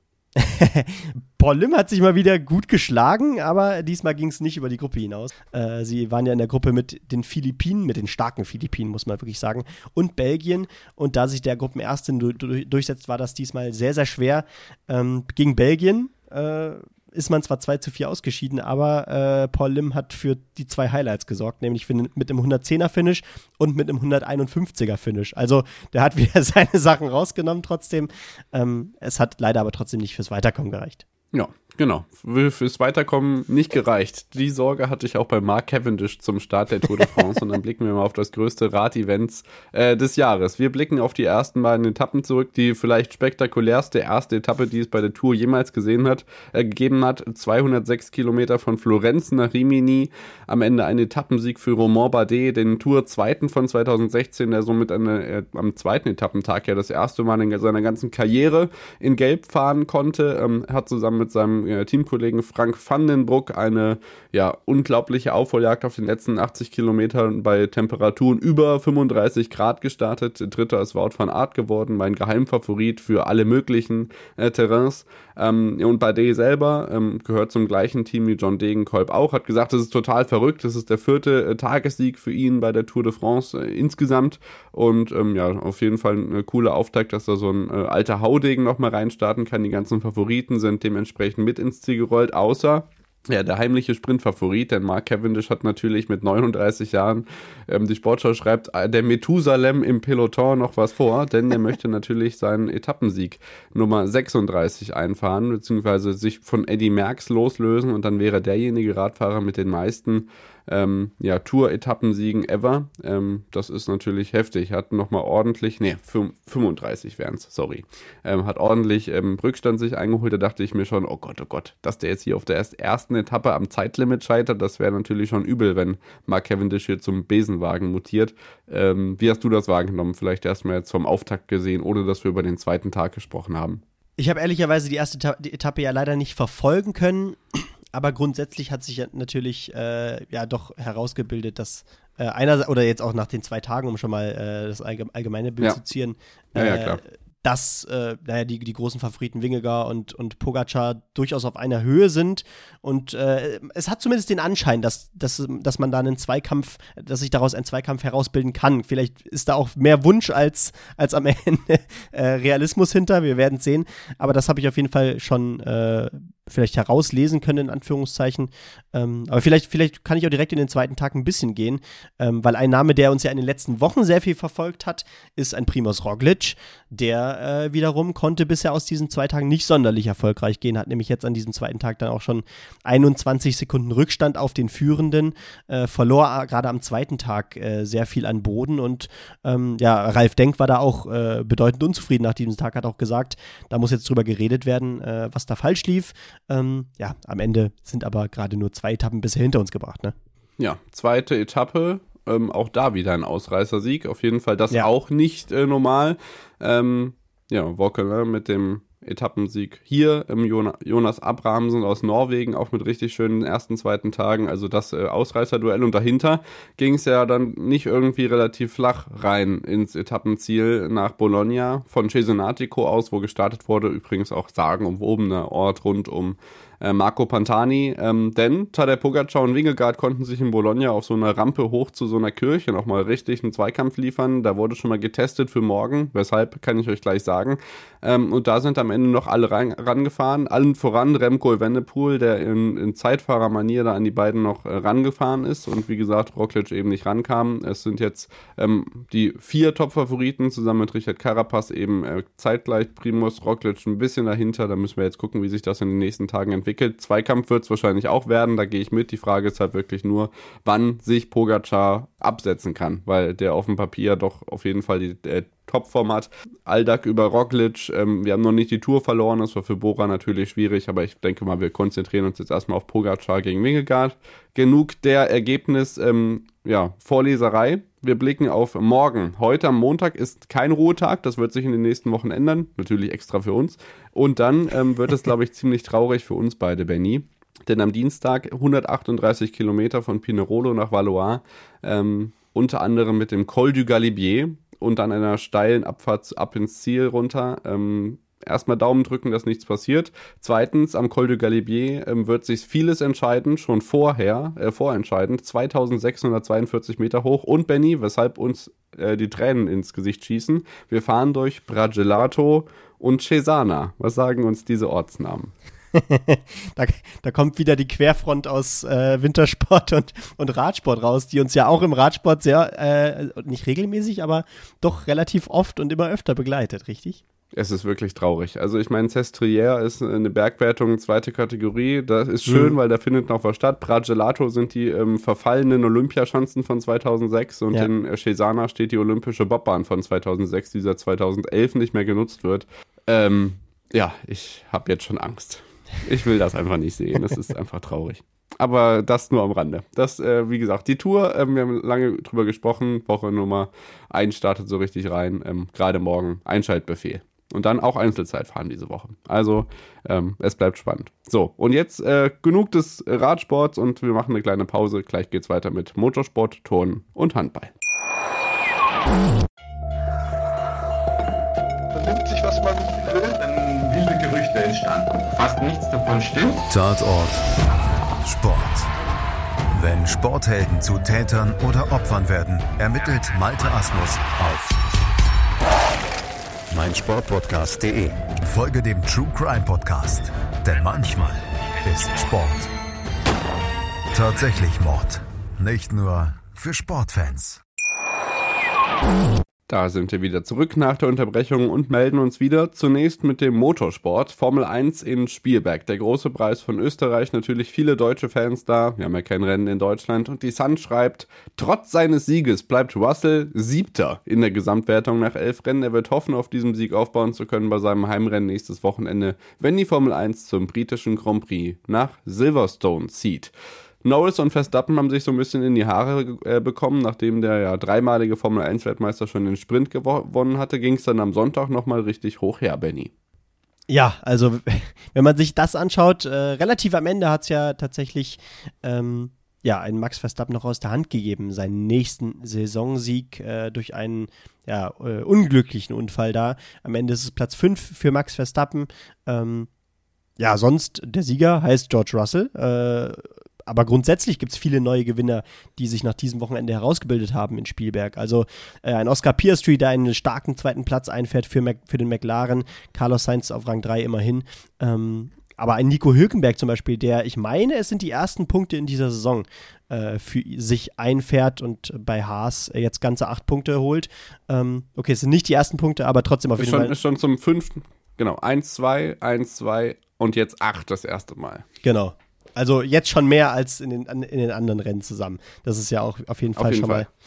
Paul Lim hat sich mal wieder gut geschlagen, aber diesmal ging es nicht über die Gruppe hinaus. Sie waren ja in der Gruppe mit den Philippinen, mit den starken Philippinen, muss man wirklich sagen, und Belgien. Und da sich der Gruppenerste durchsetzt, war das diesmal sehr, sehr schwer. Gegen Belgien ist man zwar 2:4 ausgeschieden, aber Paul Lim hat für die 2 Highlights gesorgt, nämlich mit einem 110er-Finish und mit einem 151er-Finish. Also der hat wieder seine Sachen rausgenommen trotzdem. Es hat leider aber trotzdem nicht fürs Weiterkommen gereicht. Ja, genau. Fürs Weiterkommen nicht gereicht. Die Sorge hatte ich auch bei Mark Cavendish zum Start der Tour de France. Und dann blicken wir mal auf das größte Rad-Events des Jahres. Wir blicken auf die ersten beiden Etappen zurück, die vielleicht spektakulärste erste Etappe, die es bei der Tour jemals gegeben hat. 206 Kilometer von Florenz nach Rimini. Am Ende ein Etappensieg für Romain Bardet, den Tour-Zweiten von 2016, der somit am zweiten Etappentag ja das erste Mal in seiner ganzen Karriere in Gelb fahren konnte. Hat zusammen mit seinem Teamkollegen Frank van den Broek eine unglaubliche Aufholjagd auf den letzten 80 Kilometern bei Temperaturen über 35 Grad gestartet. Dritter ist Wout van Aert geworden, mein Geheimfavorit für alle möglichen Terrains. Und Bardet selber gehört zum gleichen Team wie John Degenkolb auch, hat gesagt, das ist total verrückt, das ist der 4. Tagessieg für ihn bei der Tour de France insgesamt und auf jeden Fall eine coole Auftakt, dass da so ein alter Haudegen nochmal reinstarten kann. Die ganzen Favoriten sind dementsprechend mit ins Ziel gerollt, außer der heimliche Sprintfavorit, denn Mark Cavendish hat natürlich mit 39 Jahren, die Sportschau schreibt, der Methusalem im Peloton noch was vor, denn der möchte natürlich seinen Etappensieg Nummer 36 einfahren, beziehungsweise sich von Eddy Merckx loslösen und dann wäre derjenige Radfahrer mit den meisten Tour-Etappensiegen ever. Das ist natürlich heftig. Hat nochmal ordentlich, 35 wären es, sorry. Hat ordentlich Rückstand sich eingeholt. Da dachte ich mir schon, oh Gott, dass der jetzt hier auf der ersten Etappe am Zeitlimit scheitert, das wäre natürlich schon übel, wenn Mark Cavendish hier zum Besenwagen mutiert. Wie hast du das wahrgenommen? Vielleicht erstmal jetzt vom Auftakt gesehen, ohne dass wir über den zweiten Tag gesprochen haben. Ich habe ehrlicherweise die erste Etappe ja leider nicht verfolgen können. Aber grundsätzlich hat sich ja natürlich doch herausgebildet, dass oder jetzt auch nach den 2 Tagen, um schon mal das allgemeine Bild zu ziehen, klar. Dass die großen Favoriten Vingegaard und Pogacar durchaus auf einer Höhe sind. Und es hat zumindest den Anschein, dass man da dass sich daraus ein Zweikampf herausbilden kann. Vielleicht ist da auch mehr Wunsch als am Ende Realismus hinter. Wir werden es sehen. Aber das habe ich auf jeden Fall schon vielleicht herauslesen können, in Anführungszeichen. Aber vielleicht kann ich auch direkt in den zweiten Tag ein bisschen gehen, weil ein Name, der uns ja in den letzten Wochen sehr viel verfolgt hat, ist ein Primož Roglič. Der wiederum konnte bisher aus diesen 2 Tagen nicht sonderlich erfolgreich gehen, hat nämlich jetzt an diesem zweiten Tag dann auch schon 21 Sekunden Rückstand auf den Führenden, verlor gerade am zweiten Tag sehr viel an Boden und Ralf Denk war da auch bedeutend unzufrieden nach diesem Tag, hat auch gesagt, da muss jetzt drüber geredet werden, was da falsch lief. Am Ende sind aber gerade nur 2 Etappen bisher hinter uns gebracht, ne? Ja, zweite Etappe, auch da wieder ein Ausreißersieg, auf jeden Fall das auch nicht normal. Wokkele mit dem Etappensieg hier, Jonas Abrahamsen aus Norwegen, auch mit richtig schönen ersten, zweiten Tagen, also das Ausreißerduell, und dahinter ging es ja dann nicht irgendwie relativ flach rein ins Etappenziel nach Bologna von Cesenatico aus, wo gestartet wurde, übrigens auch sagenumwobener Ort rund um Marco Pantani, denn Tadej Pogačar und Vingegaard konnten sich in Bologna auf so einer Rampe hoch zu so einer Kirche nochmal richtig einen Zweikampf liefern. Da wurde schon mal getestet für morgen, weshalb kann ich euch gleich sagen. Und da sind am Ende noch alle rangefahren, allen voran Remco Evenepoel, der in Zeitfahrermanier da an die beiden noch rangefahren ist und wie gesagt Roglič eben nicht rankam. Es sind jetzt die 4 Top-Favoriten zusammen mit Richard Carapaz eben zeitgleich, Primož Roglič ein bisschen dahinter. Da müssen wir jetzt gucken, wie sich das in den nächsten Tagen entwickelt. Zweikampf wird es wahrscheinlich auch werden, da gehe ich mit. Die Frage ist halt wirklich nur, wann sich Pogačar absetzen kann, weil der auf dem Papier doch auf jeden Fall die Topform hat. Aldag über Roglič, wir haben noch nicht die Tour verloren, das war für Bora natürlich schwierig, aber ich denke mal, wir konzentrieren uns jetzt erstmal auf Pogačar gegen Vingegaard. Genug der Vorleserei. Wir blicken auf morgen. Heute am Montag ist kein Ruhetag, das wird sich in den nächsten Wochen ändern, natürlich extra für uns. Und dann wird es, glaube ich, ziemlich traurig für uns beide, Benny. Denn am Dienstag 138 Kilometer von Pinerolo nach Valois, unter anderem mit dem Col du Galibier und dann einer steilen Abfahrt ab ins Ziel runter. Erstmal Daumen drücken, dass nichts passiert. Zweitens, am Col du Galibier wird sich vieles entscheiden, schon vorentscheidend. 2642 Meter hoch. Und Benny, weshalb uns die Tränen ins Gesicht schießen, wir fahren durch Braggelato und Cesana. Was sagen uns diese Ortsnamen? Da kommt wieder die Querfront aus Wintersport und Radsport raus, die uns ja auch im Radsport sehr, nicht regelmäßig, aber doch relativ oft und immer öfter begleitet, richtig? Es ist wirklich traurig. Also ich meine, Sestriere ist eine Bergwertung 2. Kategorie. Das ist schön, weil da findet noch was statt. Braggelato sind die verfallenen Olympiaschanzen von 2006 und in Cesana steht die olympische Bobbahn von 2006, die seit 2011 nicht mehr genutzt wird. Ich habe jetzt schon Angst. Ich will das einfach nicht sehen. Das ist einfach traurig. Aber das nur am Rande. Das, wie gesagt, die Tour, wir haben lange drüber gesprochen. Woche Nummer 1 startet so richtig rein. Gerade morgen Einschaltbefehl. Und dann auch Einzelzeit fahren diese Woche. Also, es bleibt spannend. So, und jetzt genug des Radsports und wir machen eine kleine Pause. Gleich geht's weiter mit Motorsport, Turnen und Handball. Vernimmt sich, was man will, dann wilde Gerüchte entstanden. Fast nichts davon stimmt. Tatort Sport. Wenn Sporthelden zu Tätern oder Opfern werden, ermittelt Malte Asmus auf meinsportpodcast.de. Folge dem True Crime Podcast, denn manchmal ist Sport tatsächlich Mord. Nicht nur für Sportfans. Da sind wir wieder zurück nach der Unterbrechung und melden uns wieder zunächst mit dem Motorsport. Formel 1 in Spielberg, der große Preis von Österreich, natürlich viele deutsche Fans da, wir haben ja kein Rennen in Deutschland und die Sun schreibt, trotz seines Sieges bleibt Russell 7. in der Gesamtwertung nach 11 Rennen. Er wird hoffen, auf diesem Sieg aufbauen zu können bei seinem Heimrennen nächstes Wochenende, wenn die Formel 1 zum britischen Grand Prix nach Silverstone zieht. Norris und Verstappen haben sich so ein bisschen in die Haare bekommen, nachdem der dreimalige Formel-1-Weltmeister schon den Sprint gewonnen hatte, ging es dann am Sonntag nochmal richtig hoch her, Benny. Ja, also wenn man sich das anschaut, relativ am Ende hat es ja tatsächlich einen Max Verstappen noch aus der Hand gegeben, seinen nächsten Saisonsieg durch einen unglücklichen Unfall da. Am Ende ist es Platz 5 für Max Verstappen. Sonst der Sieger heißt George Russell, aber grundsätzlich gibt es viele neue Gewinner, die sich nach diesem Wochenende herausgebildet haben in Spielberg. Also ein Oscar Piastri, der einen starken 2. Platz einfährt für den McLaren, Carlos Sainz auf Rang 3 immerhin. Aber ein Nico Hülkenberg zum Beispiel, ich meine, es sind die ersten Punkte in dieser Saison, für sich einfährt und bei Haas jetzt ganze 8 Punkte holt. Okay, es sind nicht die ersten Punkte, aber trotzdem auf jeden Fall. Ist schon zum 5. Genau, 1-2, 1-2 und jetzt 8 das erste Mal. Genau. Also jetzt schon mehr als in den anderen Rennen zusammen. Das ist ja auch auf jeden Fall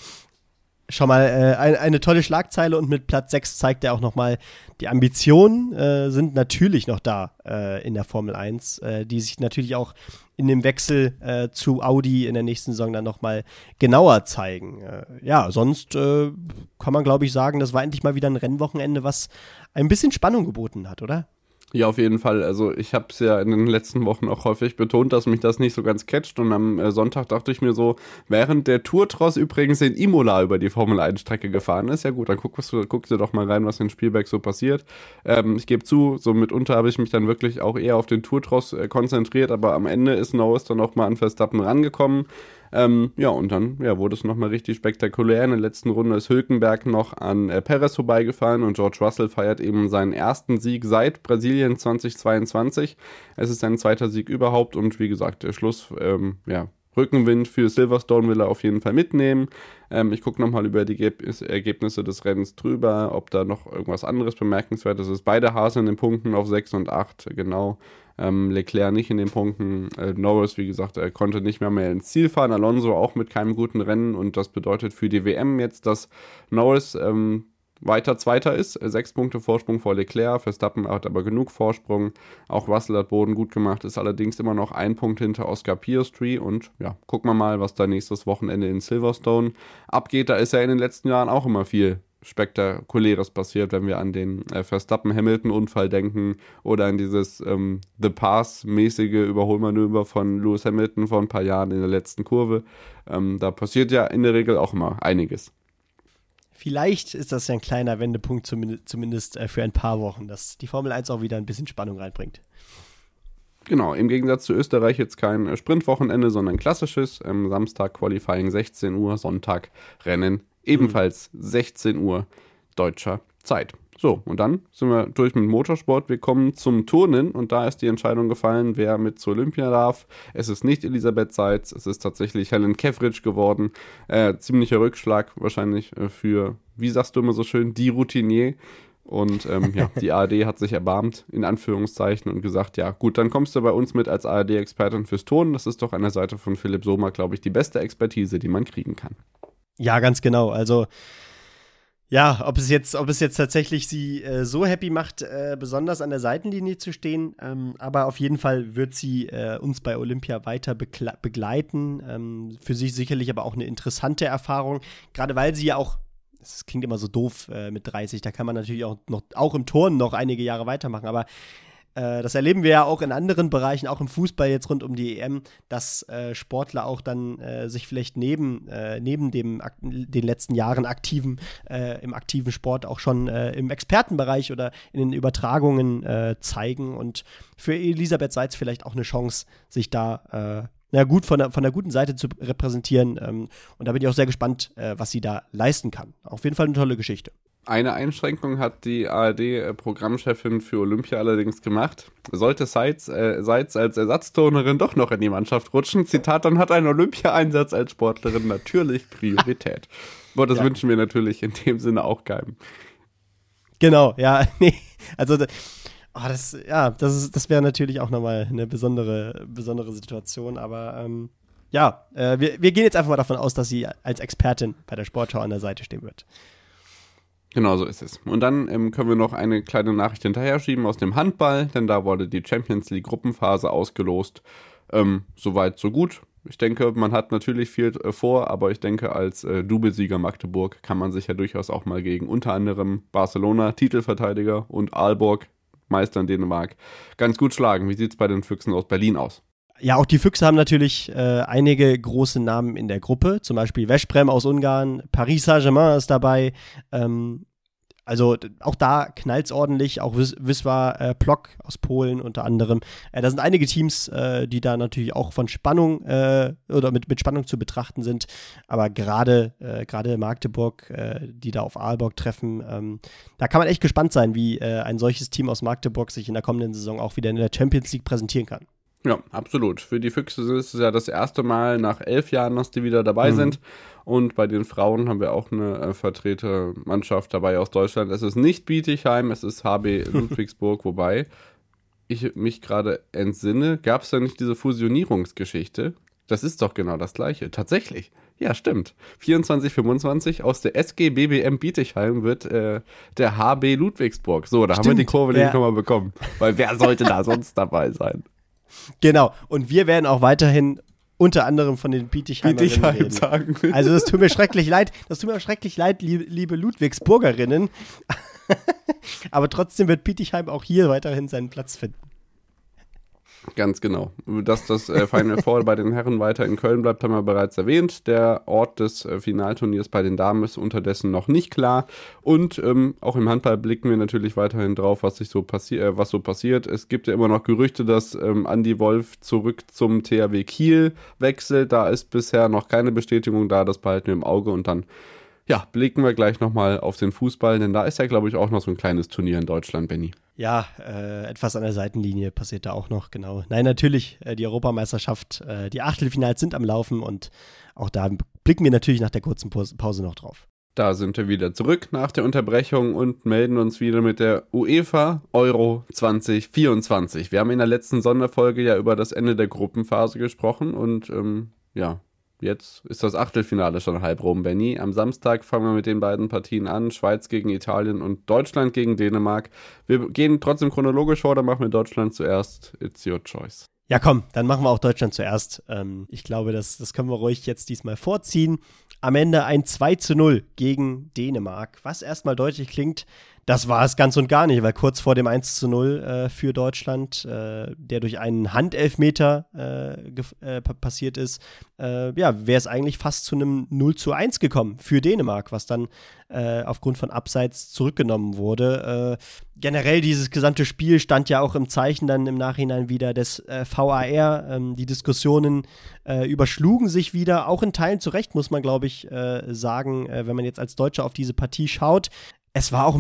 schon mal eine tolle Schlagzeile, und mit Platz 6 zeigt er auch nochmal, die Ambitionen sind natürlich noch da in der Formel 1, die sich natürlich auch in dem Wechsel zu Audi in der nächsten Saison dann nochmal genauer zeigen. Sonst kann man, glaube ich, sagen, das war endlich mal wieder ein Rennwochenende, was ein bisschen Spannung geboten hat, oder? Ja, auf jeden Fall. Also ich habe es ja in den letzten Wochen auch häufig betont, dass mich das nicht so ganz catcht, und am Sonntag dachte ich mir so, während der Tour-Tross übrigens in Imola über die Formel-1-Strecke gefahren ist, ja gut, dann guckst du doch mal rein, was in Spielberg so passiert. Ich gebe zu, so mitunter habe ich mich dann wirklich auch eher auf den Tour-Tross konzentriert, aber am Ende ist Norris dann auch mal an Verstappen rangekommen. Und dann wurde es nochmal richtig spektakulär. In der letzten Runde ist Hülkenberg noch an Perez vorbeigefahren, und George Russell feiert eben seinen ersten Sieg seit Brasilien 2022. Es ist sein zweiter Sieg überhaupt, und wie gesagt, der Schluss, Rückenwind für Silverstone will er auf jeden Fall mitnehmen. Ich gucke nochmal über die Ergebnisse des Rennens drüber, ob da noch irgendwas anderes bemerkenswertes ist. Beide Haas in den Punkten auf 6 und 8, genau. Leclerc nicht in den Punkten. Norris, wie gesagt, er konnte nicht mehr ins Ziel fahren. Alonso auch mit keinem guten Rennen, und das bedeutet für die WM jetzt, dass Norris weiter Zweiter ist. 6 Punkte Vorsprung vor Leclerc. Verstappen hat aber genug Vorsprung. Auch Russell hat Boden gut gemacht, ist allerdings immer noch 1 Punkt hinter Oscar Piastri. Und ja, gucken wir mal, was da nächstes Wochenende in Silverstone abgeht. Da ist ja in den letzten Jahren auch immer viel Spektakuläres passiert, wenn wir an den Verstappen-Hamilton-Unfall denken oder an dieses The Pass-mäßige Überholmanöver von Lewis Hamilton vor ein paar Jahren in der letzten Kurve. Da passiert ja in der Regel auch immer einiges. Vielleicht ist das ja ein kleiner Wendepunkt, zumindest für ein paar Wochen, dass die Formel 1 auch wieder ein bisschen Spannung reinbringt. Genau, im Gegensatz zu Österreich jetzt kein Sprintwochenende, sondern klassisches. Samstag Qualifying 16 Uhr, Sonntag Rennen ebenfalls 16 Uhr deutscher Zeit. So, und dann sind wir durch mit Motorsport. Wir kommen zum Turnen, und da ist die Entscheidung gefallen, wer mit zur Olympia darf. Es ist nicht Elisabeth Seitz, es ist tatsächlich Helen Kevridge geworden. Ziemlicher Rückschlag wahrscheinlich für, wie sagst du immer so schön, die Routinier. Und die ARD hat sich erbarmt, in Anführungszeichen, und gesagt, ja gut, dann kommst du bei uns mit als ARD-Expertin fürs Turnen. Das ist doch an der Seite von Philipp Sommer, glaube ich, die beste Expertise, die man kriegen kann. Ja, ganz genau. Also ja, ob es jetzt tatsächlich sie so happy macht, besonders an der Seitenlinie zu stehen, aber auf jeden Fall wird sie uns bei Olympia weiter begleiten. Für sie sicherlich aber auch eine interessante Erfahrung, gerade weil sie ja auch, das klingt immer so doof mit 30, da kann man natürlich auch im Turnen noch einige Jahre weitermachen, aber das erleben wir ja auch in anderen Bereichen, auch im Fußball jetzt rund um die EM, dass Sportler auch dann sich vielleicht neben den letzten Jahren im aktiven Sport auch schon im Expertenbereich oder in den Übertragungen zeigen, und für Elisabeth Seitz vielleicht auch eine Chance, sich da gut von der guten Seite zu repräsentieren, und da bin ich auch sehr gespannt, was sie da leisten kann. Auf jeden Fall eine tolle Geschichte. Eine Einschränkung hat die ARD-Programmchefin für Olympia allerdings gemacht. Sollte Seitz als Ersatzturnerin doch noch in die Mannschaft rutschen, Zitat, dann hat ein Olympia-Einsatz als Sportlerin natürlich Priorität. Aber das wünschen wir natürlich in dem Sinne auch keinem. Genau, ja, nee, also das wäre natürlich auch nochmal eine besondere Situation, aber wir gehen jetzt einfach mal davon aus, dass sie als Expertin bei der Sportschau an der Seite stehen wird. Genau so ist es. Und dann können wir noch eine kleine Nachricht hinterher schieben aus dem Handball, denn da wurde die Champions League Gruppenphase ausgelost. Soweit, so gut. Ich denke, man hat natürlich viel vor, aber ich denke, als Doublesieger Magdeburg kann man sich ja durchaus auch mal gegen unter anderem Barcelona, Titelverteidiger, und Aalborg, Meister in Dänemark, ganz gut schlagen. Wie sieht es bei den Füchsen aus Berlin aus? Ja, auch die Füchse haben natürlich einige große Namen in der Gruppe, zum Beispiel Veszprém aus Ungarn, Paris Saint-Germain ist dabei, Also auch da knallt es ordentlich, auch Wisła Płock aus Polen unter anderem. Da sind einige Teams, die da natürlich auch von Spannung oder mit Spannung zu betrachten sind. Aber gerade Magdeburg, die da auf Aalborg treffen, da kann man echt gespannt sein, wie ein solches Team aus Magdeburg sich in der kommenden Saison auch wieder in der Champions League präsentieren kann. Ja, absolut. Für die Füchse ist es ja das erste Mal nach 11 Jahren, dass die wieder dabei sind. Und bei den Frauen haben wir auch eine Vertretermannschaft dabei aus Deutschland. Es ist nicht Bietigheim, es ist HB Ludwigsburg, wobei ich mich gerade entsinne, gab es da nicht diese Fusionierungsgeschichte? Das ist doch genau das Gleiche. Tatsächlich. Ja, stimmt. 24-25 aus der SG BBM Bietigheim wird der HB Ludwigsburg. So, da haben wir die Kurve nämlich nochmal bekommen. Weil wer sollte da sonst dabei sein? Genau. Und wir werden auch weiterhin unter anderem von den Bietigheimerinnen reden. Sagen. Also das tut mir schrecklich leid. Liebe Ludwigsburgerinnen. Aber trotzdem wird Bietigheim auch hier weiterhin seinen Platz finden. Ganz genau. Dass das Final Four bei den Herren weiter in Köln bleibt, haben wir bereits erwähnt. Der Ort des Finalturniers bei den Damen ist unterdessen noch nicht klar. Und auch im Handball blicken wir natürlich weiterhin drauf, was so passiert. Es gibt ja immer noch Gerüchte, dass Andi Wolf zurück zum THW Kiel wechselt. Da ist bisher noch keine Bestätigung da. Das behalten wir im Auge. Und dann blicken wir gleich nochmal auf den Fußball. Denn da ist ja, glaube ich, auch noch so ein kleines Turnier in Deutschland, Benni. Ja, etwas an der Seitenlinie passiert da auch noch, genau. Nein, natürlich, die Europameisterschaft, die Achtelfinals sind am Laufen und auch da blicken wir natürlich nach der kurzen Pause noch drauf. Da sind wir wieder zurück nach der Unterbrechung und melden uns wieder mit der UEFA Euro 2024. Wir haben in der letzten Sonderfolge ja über das Ende der Gruppenphase gesprochen und jetzt ist das Achtelfinale schon halb rum, Benni. Am Samstag fangen wir mit den beiden Partien an. Schweiz gegen Italien und Deutschland gegen Dänemark. Wir gehen trotzdem chronologisch vor, dann machen wir Deutschland zuerst. It's your choice. Ja komm, dann machen wir auch Deutschland zuerst. Ich glaube, das können wir ruhig jetzt diesmal vorziehen. Am Ende ein 2:0 gegen Dänemark, was erstmal deutlich klingt. Das war es ganz und gar nicht, weil kurz vor dem 1:0 für Deutschland, der durch einen Handelfmeter passiert ist, wäre es eigentlich fast zu einem 0:1 gekommen für Dänemark, was dann aufgrund von Abseits zurückgenommen wurde. Generell dieses gesamte Spiel stand ja auch im Zeichen dann im Nachhinein wieder des VAR. Die Diskussionen überschlugen sich wieder, auch in Teilen zu Recht, muss man glaube ich sagen, wenn man jetzt als Deutscher auf diese Partie schaut. Es war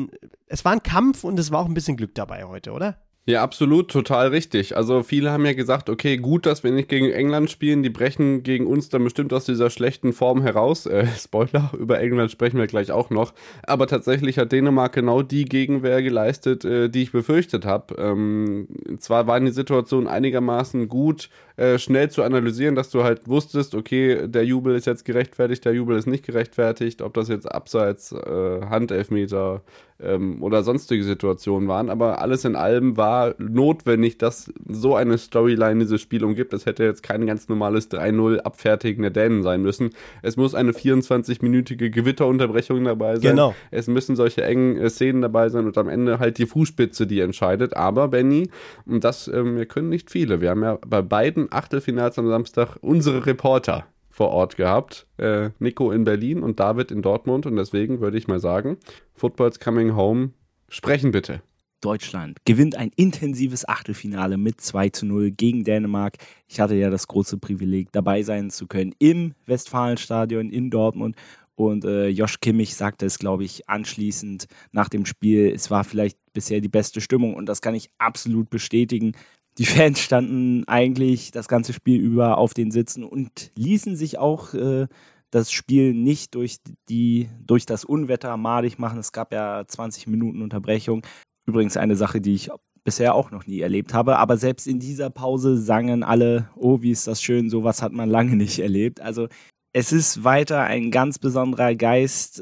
ein Kampf und es war auch ein bisschen Glück dabei heute, oder? Ja, absolut, total richtig. Also viele haben ja gesagt, okay, gut, dass wir nicht gegen England spielen, die brechen gegen uns dann bestimmt aus dieser schlechten Form heraus. Spoiler, über England sprechen wir gleich auch noch. Aber tatsächlich hat Dänemark genau die Gegenwehr geleistet, die ich befürchtet habe. Zwar waren die Situationen einigermaßen gut, schnell zu analysieren, dass du halt wusstest, okay, der Jubel ist jetzt gerechtfertigt, der Jubel ist nicht gerechtfertigt, ob das jetzt Abseits, Handelfmeter oder sonstige Situationen waren, aber alles in allem war notwendig, dass so eine Storyline dieses Spiel umgibt. Es hätte jetzt kein ganz normales 3:0 Abfertigen der Dänen sein müssen. Es muss eine 24-minütige Gewitterunterbrechung dabei sein. Genau. Es müssen solche engen Szenen dabei sein und am Ende halt die Fußspitze, die entscheidet. Aber Benni, und das wir können nicht viele. Wir haben ja bei beiden Achtelfinals am Samstag unsere Reporter vor Ort gehabt. Nico in Berlin und David in Dortmund. Und deswegen würde ich mal sagen, Football's coming home. Sprechen bitte. Deutschland gewinnt ein intensives Achtelfinale mit 2:0 gegen Dänemark. Ich hatte ja das große Privileg, dabei sein zu können im Westfalenstadion in Dortmund. Und Josh Kimmich sagte es, glaube ich, anschließend nach dem Spiel, es war vielleicht bisher die beste Stimmung und das kann ich absolut bestätigen. Die Fans standen eigentlich das ganze Spiel über auf den Sitzen und ließen sich auch das Spiel nicht durch das Unwetter madig machen. Es gab ja 20 Minuten Unterbrechung. Übrigens eine Sache, die ich bisher auch noch nie erlebt habe. Aber selbst in dieser Pause sangen alle, oh, wie ist das schön, sowas hat man lange nicht erlebt. Also es ist weiter ein ganz besonderer Geist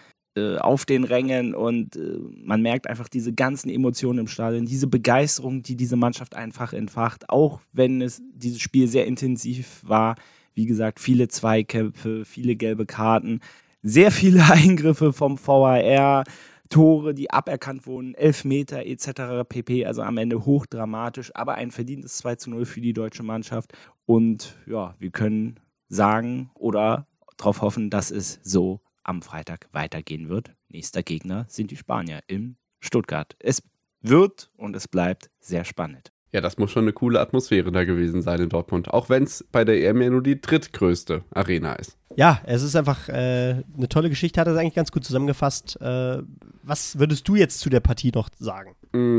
auf den Rängen und man merkt einfach diese ganzen Emotionen im Stadion, diese Begeisterung, die diese Mannschaft einfach entfacht, auch wenn dieses Spiel sehr intensiv war. Wie gesagt, viele Zweikämpfe, viele gelbe Karten, sehr viele Eingriffe vom VAR, Tore, die aberkannt wurden, Elfmeter etc. pp. Also am Ende hochdramatisch, aber ein verdientes 2:0 für die deutsche Mannschaft. Und ja, wir können sagen oder darauf hoffen, dass es so am Freitag weitergehen wird nächster Gegner sind die Spanier in Stuttgart. Es wird und es bleibt sehr spannend. Ja, das muss schon eine coole Atmosphäre da gewesen sein in Dortmund. Auch wenn es bei der EM ja nur die drittgrößte Arena ist. Ja, es ist einfach eine tolle Geschichte, hat er eigentlich ganz gut zusammengefasst. Was würdest du jetzt zu der Partie noch sagen?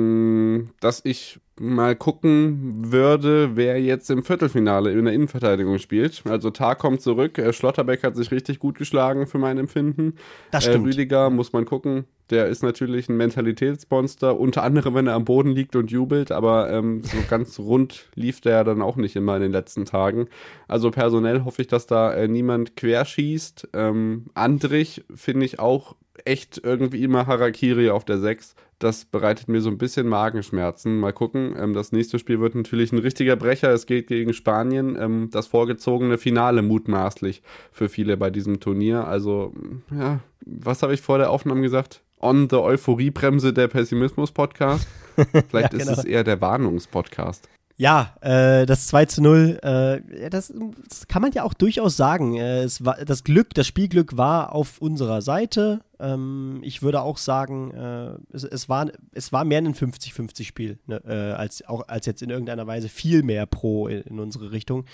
Dass ich mal gucken würde, wer jetzt im Viertelfinale in der Innenverteidigung spielt. Also Tah kommt zurück, Schlotterbeck hat sich richtig gut geschlagen für mein Empfinden. Das stimmt. Rüdiger muss man gucken. Der ist natürlich ein Mentalitätsmonster, unter anderem, wenn er am Boden liegt und jubelt, aber so ganz rund lief der ja dann auch nicht immer in den letzten Tagen. Also personell hoffe ich, dass da niemand querschießt. Andrich finde ich auch echt irgendwie immer Harakiri auf der 6. Das bereitet mir so ein bisschen Magenschmerzen. Mal gucken. Das nächste Spiel wird natürlich ein richtiger Brecher. Es geht gegen Spanien. Das vorgezogene Finale mutmaßlich für viele bei diesem Turnier. Also, ja, was habe ich vor der Aufnahme gesagt? On the Euphoriebremse der Pessimismus-Podcast. Vielleicht ja, genau. Ist es eher der Warnungs-Podcast. Ja, das 2:0, das kann man ja auch durchaus sagen. Das Spielglück war auf unserer Seite. Ich würde auch sagen, es war mehr ein 50-50-Spiel, ne, als jetzt in irgendeiner Weise viel mehr pro in unsere Richtung.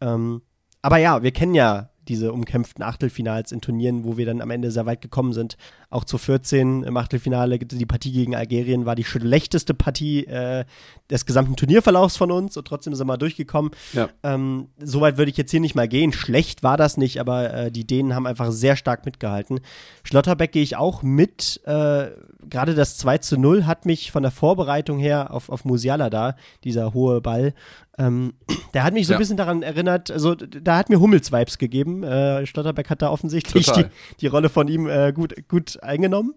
Aber ja, wir kennen ja diese umkämpften Achtelfinals in Turnieren, wo wir dann am Ende sehr weit gekommen sind. Auch zu 14 im Achtelfinale, die Partie gegen Algerien war die schlechteste Partie des gesamten Turnierverlaufs von uns und trotzdem sind wir durchgekommen. Ja. Soweit würde ich jetzt hier nicht mal gehen. Schlecht war das nicht, aber die Dänen haben einfach sehr stark mitgehalten. Schlotterbeck gehe ich auch mit. Gerade das 2:0 hat mich von der Vorbereitung her auf Musiala da, dieser hohe Ball, der hat mich so ein bisschen daran erinnert, also da hat mir Hummels-Vibes gegeben. Schlotterbeck hat da offensichtlich die Rolle von ihm gut eingenommen.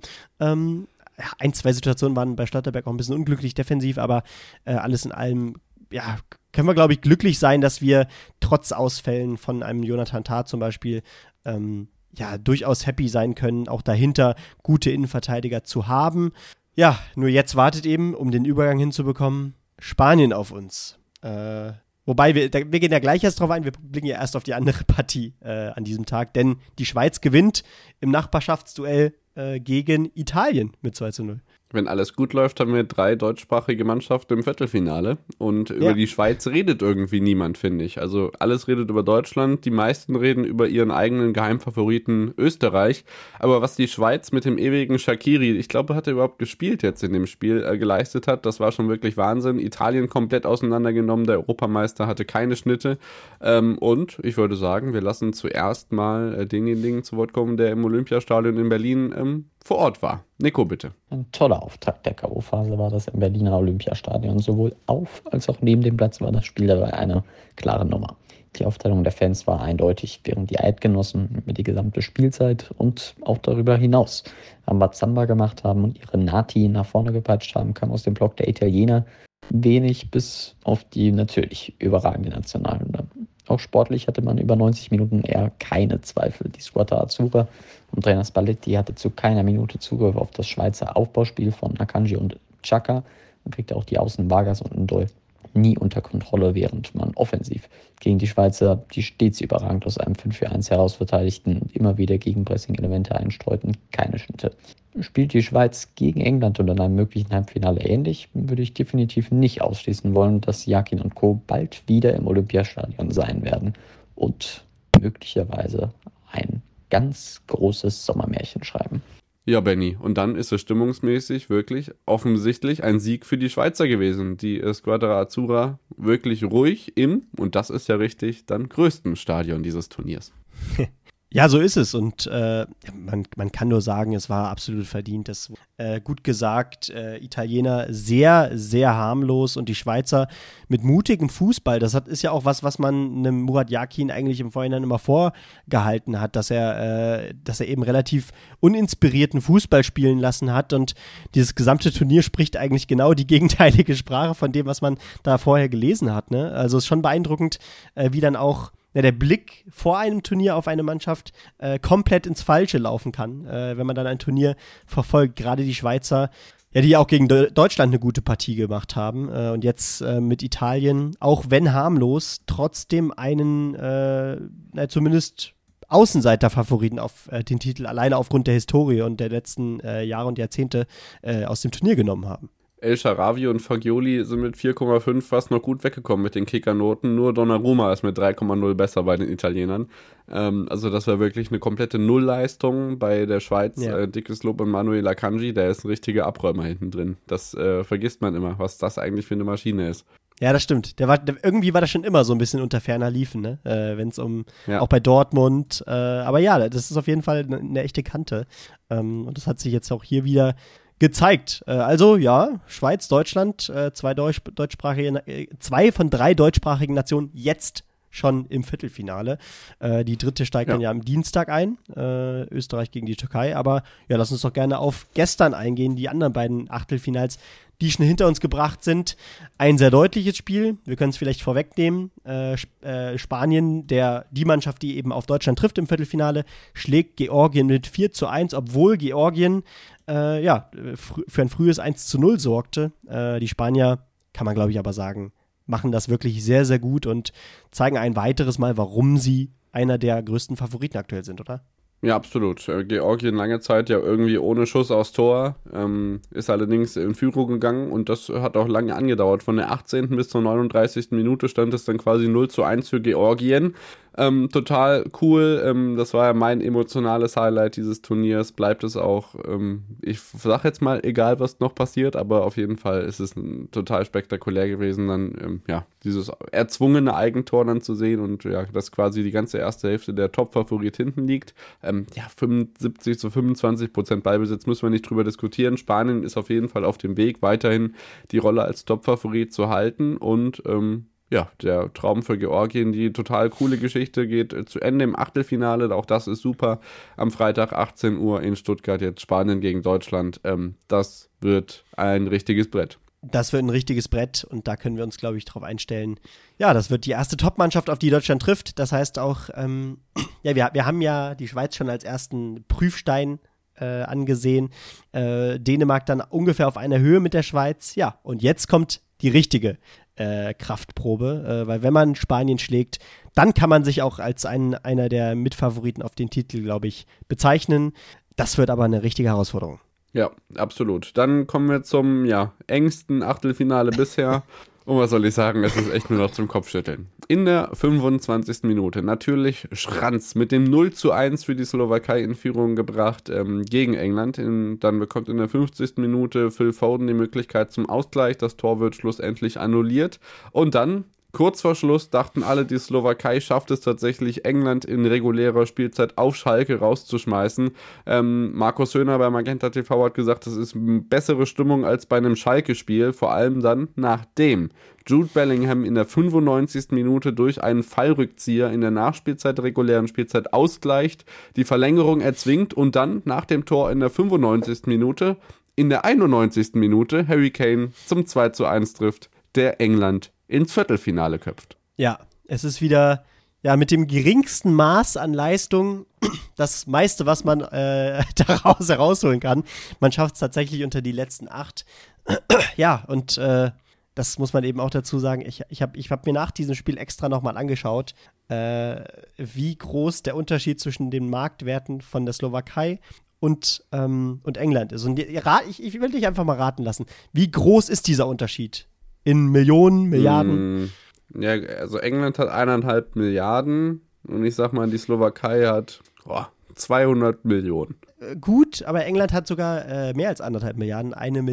Ein, zwei Situationen waren bei Schlotterbeck auch ein bisschen unglücklich defensiv, aber alles in allem, ja, können wir, glaube ich, glücklich sein, dass wir trotz Ausfällen von einem Jonathan Tah zum Beispiel durchaus happy sein können, auch dahinter gute Innenverteidiger zu haben. Ja, nur jetzt wartet eben, um den Übergang hinzubekommen, Spanien auf uns. Wobei, wir gehen ja gleich erst drauf ein, wir blicken ja erst auf die andere Partie an diesem Tag, denn die Schweiz gewinnt im Nachbarschaftsduell gegen Italien mit 2:0. Wenn alles gut läuft, haben wir 3 deutschsprachige Mannschaften im Viertelfinale und über die Schweiz redet irgendwie niemand, finde ich. Also alles redet über Deutschland, die meisten reden über ihren eigenen Geheimfavoriten Österreich, aber was die Schweiz mit dem ewigen Shaqiri, ich glaube, hat er überhaupt gespielt jetzt in dem Spiel, geleistet hat, das war schon wirklich Wahnsinn. Italien komplett auseinandergenommen, der Europameister hatte keine Schnitte und ich würde sagen, wir lassen zuerst mal denjenigen zu Wort kommen, der im Olympiastadion in Berlin vor Ort war. Nico, bitte. Ein toller Auftakt der K.O.-Phase war das im Berliner Olympiastadion. Sowohl auf als auch neben dem Platz war das Spiel dabei eine klare Nummer. Die Aufteilung der Fans war eindeutig, während die Eidgenossen über die gesamte Spielzeit und auch darüber hinaus Rambazamba gemacht haben und ihre Nati nach vorne gepeitscht haben, kam aus dem Block der Italiener wenig bis auf die natürlich überragende Nationalhymne. Auch sportlich hatte man über 90 Minuten eher keine Zweifel. Die Squadra Azzurra und Trainer Spalletti hatte zu keiner Minute Zugriff auf das Schweizer Aufbauspiel von Akanji und Xhaka und kriegte auch die Außen Vargas und Ndoye nie unter Kontrolle, während man offensiv gegen die Schweizer, die stets überragend aus einem 5-4-1 heraus verteidigten und immer wieder Gegenpressing-Elemente einstreuten, keine Schnitte. Spielt die Schweiz gegen England und in einem möglichen Halbfinale ähnlich, würde ich definitiv nicht ausschließen wollen, dass Yakin und Co. bald wieder im Olympiastadion sein werden und möglicherweise ein ganz großes Sommermärchen schreiben. Ja, Benny, und dann ist es stimmungsmäßig wirklich offensichtlich ein Sieg für die Schweizer gewesen. Die Squadra Azzurra wirklich ruhig im, und das ist ja richtig, dann größten Stadion dieses Turniers. Ja, so ist es und man kann nur sagen, es war absolut verdient. Das gut gesagt, Italiener sehr, sehr harmlos und die Schweizer mit mutigem Fußball. Das ist ja auch was man einem Murat Yakin eigentlich im Vorhinein immer vorgehalten hat, dass er eben relativ uninspirierten Fußball spielen lassen hat und dieses gesamte Turnier spricht eigentlich genau die gegenteilige Sprache von dem, was man da vorher gelesen hat. Ne? Also es ist schon beeindruckend, wie dann auch der Blick vor einem Turnier auf eine Mannschaft komplett ins Falsche laufen kann, wenn man dann ein Turnier verfolgt. Gerade die Schweizer, ja, die auch gegen Deutschland eine gute Partie gemacht haben und jetzt mit Italien, auch wenn harmlos, trotzdem einen zumindest Außenseiter-Favoriten auf den Titel alleine aufgrund der Historie und der letzten Jahre und Jahrzehnte aus dem Turnier genommen haben. El Shaarawy und Fagioli sind mit 4,5 fast noch gut weggekommen mit den Kickernoten. Nur Donnarumma ist mit 3,0 besser bei den Italienern. Also das war wirklich eine komplette Nullleistung bei der Schweiz. Ja. Dickes Lob an Manuel Akanji, der ist ein richtiger Abräumer hinten drin. Das vergisst man immer, was das eigentlich für eine Maschine ist. Ja, das stimmt. Irgendwie war das schon immer so ein bisschen unter ferner Liefen, ne? Wenn es auch bei Dortmund, aber ja, das ist auf jeden Fall eine echte Kante. Und das hat sich jetzt auch hier wieder gezeigt. Also ja, Schweiz, Deutschland, zwei von 3 deutschsprachigen Nationen jetzt schon im Viertelfinale. Die dritte steigt dann ja am Dienstag ein, Österreich gegen die Türkei. Aber ja, lass uns doch gerne auf gestern eingehen, die anderen beiden Achtelfinals, die schon hinter uns gebracht sind. Ein sehr deutliches Spiel, wir können es vielleicht vorwegnehmen. Spanien, die Mannschaft, die eben auf Deutschland trifft im Viertelfinale, schlägt Georgien mit 4:1, obwohl Georgien für ein frühes 1:0 sorgte. Die Spanier, kann man glaube ich aber sagen, machen das wirklich sehr, sehr gut und zeigen ein weiteres Mal, warum sie einer der größten Favoriten aktuell sind, oder? Ja, absolut. Georgien lange Zeit ja irgendwie ohne Schuss aufs Tor, ist allerdings in Führung gegangen und das hat auch lange angedauert. Von der 18. bis zur 39. Minute stand es dann quasi 0:1 für Georgien. Total cool, das war ja mein emotionales Highlight dieses Turniers, bleibt es auch, ich sag jetzt mal, egal was noch passiert, aber auf jeden Fall ist es total spektakulär gewesen, dann dieses erzwungene Eigentor dann zu sehen und dass quasi die ganze erste Hälfte der Top-Favorit hinten liegt. 75-25% Ballbesitz, müssen wir nicht drüber diskutieren. Spanien ist auf jeden Fall auf dem Weg, weiterhin die Rolle als Top-Favorit zu halten und der Traum für Georgien, die total coole Geschichte geht zu Ende im Achtelfinale, auch das ist super. Am Freitag 18 Uhr in Stuttgart jetzt Spanien gegen Deutschland. Das wird ein richtiges Brett. Das wird ein richtiges Brett und da können wir uns, glaube ich, drauf einstellen. Ja, das wird die erste Top-Mannschaft, auf die Deutschland trifft. Das heißt auch, wir haben ja die Schweiz schon als ersten Prüfstein angesehen. Dänemark dann ungefähr auf einer Höhe mit der Schweiz. Ja, und jetzt kommt die richtige Kraftprobe, weil wenn man Spanien schlägt, dann kann man sich auch als einer der Mitfavoriten auf den Titel, glaube ich, bezeichnen. Das wird aber eine richtige Herausforderung. Ja, absolut. Dann kommen wir zum engsten Achtelfinale bisher. Und was soll ich sagen, es ist echt nur noch zum Kopfschütteln. In der 25. Minute natürlich Schranz mit dem 0:1 für die Slowakei in Führung gebracht gegen England. Dann bekommt in der 50. Minute Phil Foden die Möglichkeit zum Ausgleich. Das Tor wird schlussendlich annulliert. Und dann, kurz vor Schluss, dachten alle, die Slowakei schafft es tatsächlich, England in regulärer Spielzeit auf Schalke rauszuschmeißen. Markus Höhner bei Magenta TV hat gesagt, das ist eine bessere Stimmung als bei einem Schalke-Spiel, vor allem dann nachdem Jude Bellingham in der 95. Minute durch einen Fallrückzieher in der Nachspielzeit, regulären Spielzeit ausgleicht, die Verlängerung erzwingt und dann nach dem Tor in der 95. Minute, in der 91. Minute Harry Kane zum 2:1 trifft, der England ins Viertelfinale köpft. Ja, es ist wieder mit dem geringsten Maß an Leistung das meiste, was man daraus herausholen kann. Man schafft es tatsächlich unter die letzten 8. Ja, und das muss man eben auch dazu sagen. Ich hab mir nach diesem Spiel extra nochmal angeschaut, wie groß der Unterschied zwischen den Marktwerten von der Slowakei und England ist. Und ich will dich einfach mal raten lassen. Wie groß ist dieser Unterschied? In Millionen, Milliarden? Ja, also England hat 1,5 Milliarden und ich sag mal, die Slowakei hat 200 Millionen. Gut, aber England hat sogar mehr als 1,5 Milliarden,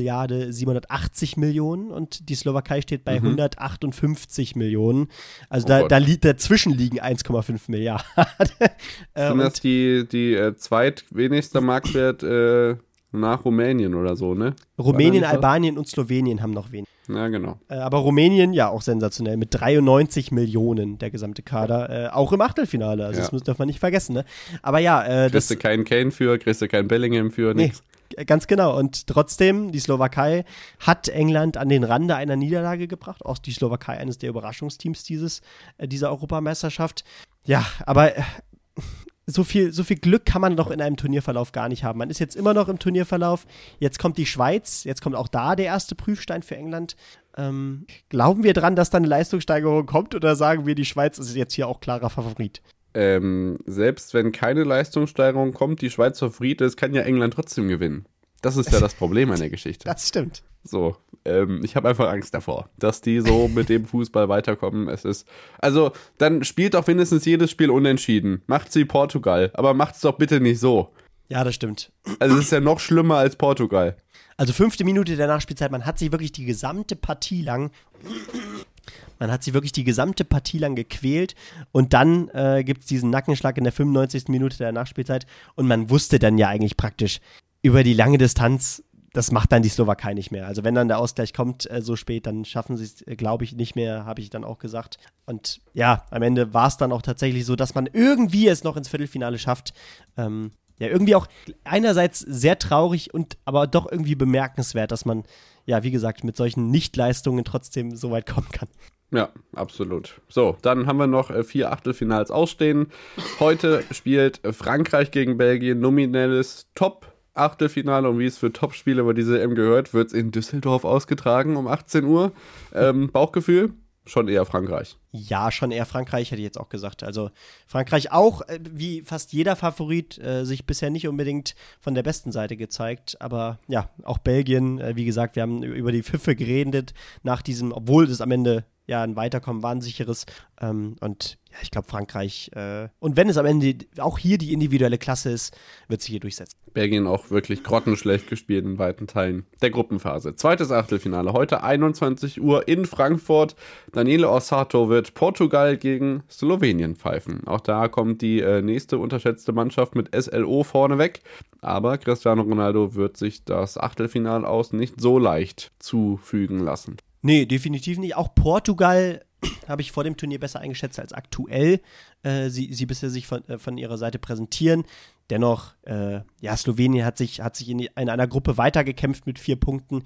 1.780 Millionen und die Slowakei steht bei 158 Millionen. Also dazwischen liegen 1,5 Milliarden. Sind das die zweitwenigster Marktwert nach Rumänien oder so, ne? Rumänien, Albanien und Slowenien haben noch wenig. Ja, genau. Aber Rumänien, ja, auch sensationell, mit 93 Millionen der gesamte Kader, auch im Achtelfinale, also das darf man nicht vergessen, ne? Aber ja, kriegst du keinen Kane für, kriegst du keinen Bellingham für, nix. Nee, ganz genau, und trotzdem, die Slowakei hat England an den Rande einer Niederlage gebracht, auch die Slowakei eines der Überraschungsteams dieser Europameisterschaft. Ja, aber so viel Glück kann man doch in einem Turnierverlauf gar nicht haben. Man ist jetzt immer noch im Turnierverlauf. Jetzt kommt die Schweiz. Jetzt kommt auch da der erste Prüfstein für England. Glauben wir dran, dass da eine Leistungssteigerung kommt oder sagen wir, die Schweiz ist jetzt hier auch klarer Favorit? selbst wenn keine Leistungssteigerung kommt, die Schweiz Favorit ist, kann ja England trotzdem gewinnen. Das ist ja das Problem an der Geschichte. Das stimmt. So, ich habe einfach Angst davor, dass die so mit dem Fußball weiterkommen. Also, dann spielt doch wenigstens jedes Spiel unentschieden. Macht sie Portugal, aber macht's doch bitte nicht so. Ja, das stimmt. Also, es ist ja noch schlimmer als Portugal. Also 5. Minute der Nachspielzeit, man hat sich wirklich die gesamte Partie lang gequält und dann gibt es diesen Nackenschlag in der 95. Minute der Nachspielzeit und man wusste dann ja eigentlich praktisch über die lange Distanz, das macht dann die Slowakei nicht mehr. Also wenn dann der Ausgleich kommt so spät, dann schaffen sie es, glaube ich, nicht mehr, habe ich dann auch gesagt. Und ja, am Ende war es dann auch tatsächlich so, dass man irgendwie es noch ins Viertelfinale schafft. Ja, irgendwie auch einerseits sehr traurig und aber doch irgendwie bemerkenswert, dass man, ja, wie gesagt, mit solchen Nichtleistungen trotzdem so weit kommen kann. Ja, absolut. So, dann haben wir noch 4 Achtelfinals ausstehen. Heute spielt Frankreich gegen Belgien, nominelles Top-Achtelfinale. Und wie es für Topspiele über diese EM gehört, wird es in Düsseldorf ausgetragen um 18 Uhr. Bauchgefühl? Schon eher Frankreich. Ja, schon eher Frankreich, hätte ich jetzt auch gesagt. Also Frankreich auch, wie fast jeder Favorit, sich bisher nicht unbedingt von der besten Seite gezeigt. Aber ja, auch Belgien, wie gesagt, wir haben über die Pfiffe geredet nach diesem, obwohl es am Ende ja ein Weiterkommen war, ein sicheres. Und ja, ich glaube Frankreich, und wenn es am Ende auch hier die individuelle Klasse ist, wird sich hier durchsetzen. Belgien auch wirklich grottenschlecht gespielt in weiten Teilen der Gruppenphase. Zweites Achtelfinale, heute 21 Uhr in Frankfurt. Daniele Ossato wird Portugal gegen Slowenien pfeifen. Auch da kommt die nächste unterschätzte Mannschaft mit SLO vorneweg. Aber Cristiano Ronaldo wird sich das Achtelfinale aus nicht so leicht zufügen lassen. Nee, definitiv nicht. Auch Portugal habe ich vor dem Turnier besser eingeschätzt als aktuell. Sie bisher sich von ihrer Seite präsentieren. Dennoch, ja, Slowenien hat sich in einer Gruppe weitergekämpft mit 4 Punkten,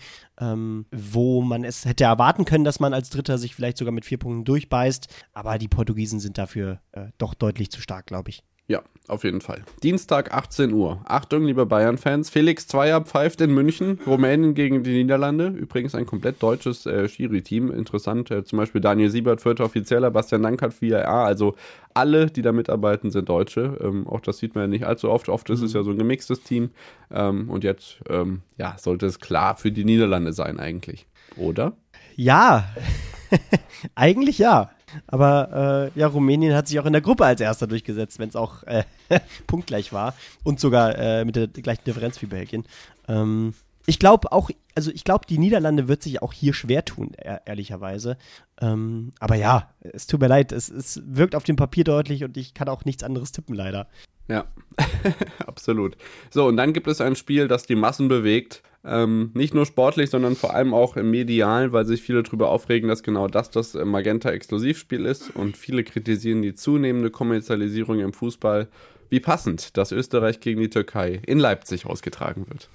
wo man es hätte erwarten können, dass man als Dritter sich vielleicht sogar mit 4 Punkten durchbeißt. Aber die Portugiesen sind dafür doch deutlich zu stark, glaube ich. Ja, auf jeden Fall. Dienstag 18 Uhr. Achtung, liebe Bayern-Fans. Felix Zweier pfeift in München. Rumänien gegen die Niederlande. Übrigens ein komplett deutsches Schiri-Team. Interessant. Zum Beispiel Daniel Siebert, 4. Offizieller, Bastian Dankert, VAR. Also alle, die da mitarbeiten, sind Deutsche. Auch das sieht man ja nicht allzu oft. Oft ist es ja so ein gemixtes Team. Und jetzt ja, sollte es klar für die Niederlande sein eigentlich. Oder? Ja, eigentlich ja. Aber ja, Rumänien hat sich auch in der Gruppe als Erster durchgesetzt, wenn es auch punktgleich war und sogar mit der gleichen Differenz wie Belgien. Ich glaube, die Niederlande wird sich auch hier schwer tun, ehrlicherweise. Aber ja, es tut mir leid, es wirkt auf dem Papier deutlich und ich kann auch nichts anderes tippen, leider. Ja, absolut. So, und dann gibt es ein Spiel, das die Massen bewegt. Nicht nur sportlich, sondern vor allem auch medial, weil sich viele darüber aufregen, dass genau das Magenta-Exklusivspiel ist. Und viele kritisieren die zunehmende Kommerzialisierung im Fußball. Wie passend, dass Österreich gegen die Türkei in Leipzig ausgetragen wird.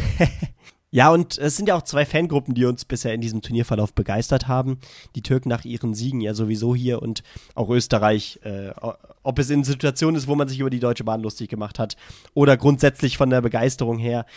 Ja, und es sind ja auch 2 Fangruppen, die uns bisher in diesem Turnierverlauf begeistert haben. Die Türken nach ihren Siegen ja sowieso hier und auch Österreich, ob es in Situationen ist, wo man sich über die Deutsche Bahn lustig gemacht hat oder grundsätzlich von der Begeisterung her.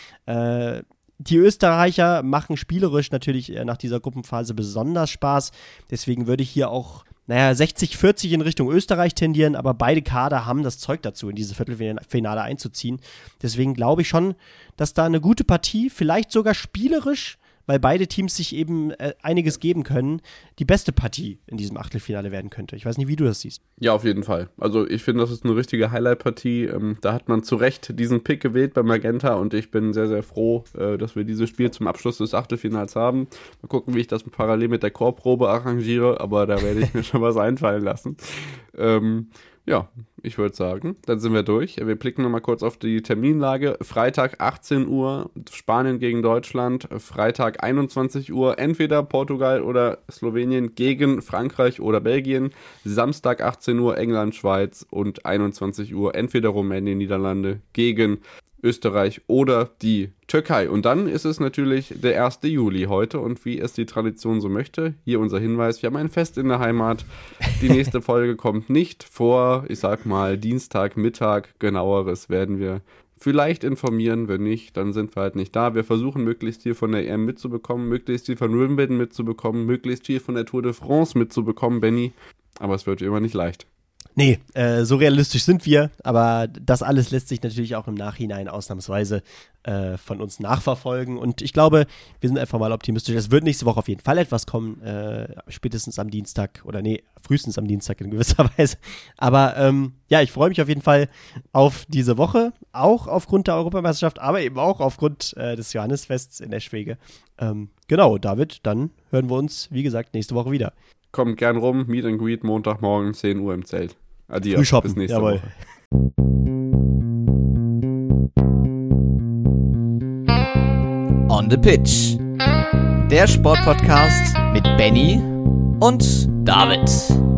Die Österreicher machen spielerisch natürlich nach dieser Gruppenphase besonders Spaß. Deswegen würde ich hier auch 60-40 in Richtung Österreich tendieren, aber beide Kader haben das Zeug dazu, in dieses Viertelfinale einzuziehen. Deswegen glaube ich schon, dass da eine gute Partie, vielleicht sogar spielerisch, weil beide Teams sich eben einiges geben können, die beste Partie in diesem Achtelfinale werden könnte. Ich weiß nicht, wie du das siehst. Ja, auf jeden Fall. Also ich finde, das ist eine richtige Highlight-Partie. Da hat man zu Recht diesen Pick gewählt bei Magenta und ich bin sehr, sehr froh, dass wir dieses Spiel zum Abschluss des Achtelfinals haben. Mal gucken, wie ich das parallel mit der Chorprobe arrangiere, aber da werde ich mir schon was einfallen lassen. Ja, ich würde sagen, dann sind wir durch. Wir blicken nochmal kurz auf die Terminlage. Freitag 18 Uhr Spanien gegen Deutschland. Freitag 21 Uhr entweder Portugal oder Slowenien gegen Frankreich oder Belgien. Samstag 18 Uhr England, Schweiz und 21 Uhr entweder Rumänien, Niederlande gegen Österreich oder die Türkei. Und dann ist es natürlich der 1. Juli heute und wie es die Tradition so möchte, hier unser Hinweis, wir haben ein Fest in der Heimat. Die nächste Folge kommt nicht vor, ich sag mal, Dienstag, Mittag. Genaueres werden wir vielleicht informieren, wenn nicht, dann sind wir halt nicht da. Wir versuchen möglichst viel von der EM mitzubekommen, möglichst viel von Wimbledon mitzubekommen, möglichst viel von der Tour de France mitzubekommen, Benny. Aber es wird wie immer nicht leicht. Nee, so realistisch sind wir, aber das alles lässt sich natürlich auch im Nachhinein ausnahmsweise von uns nachverfolgen und ich glaube, wir sind einfach mal optimistisch. Es wird nächste Woche auf jeden Fall etwas kommen, spätestens am Dienstag oder frühestens am Dienstag in gewisser Weise. Aber ja, ich freue mich auf jeden Fall auf diese Woche, auch aufgrund der Europameisterschaft, aber eben auch aufgrund des Johannisfests in Eschwege. Genau, David, dann hören wir uns, wie gesagt, nächste Woche wieder. Kommt gern rum, Meet and Greet, Montagmorgen, 10 Uhr im Zelt. Adios, Früh shoppen, bis nächste jawohl. Woche. On the Pitch. Der Sportpodcast mit Benny und David.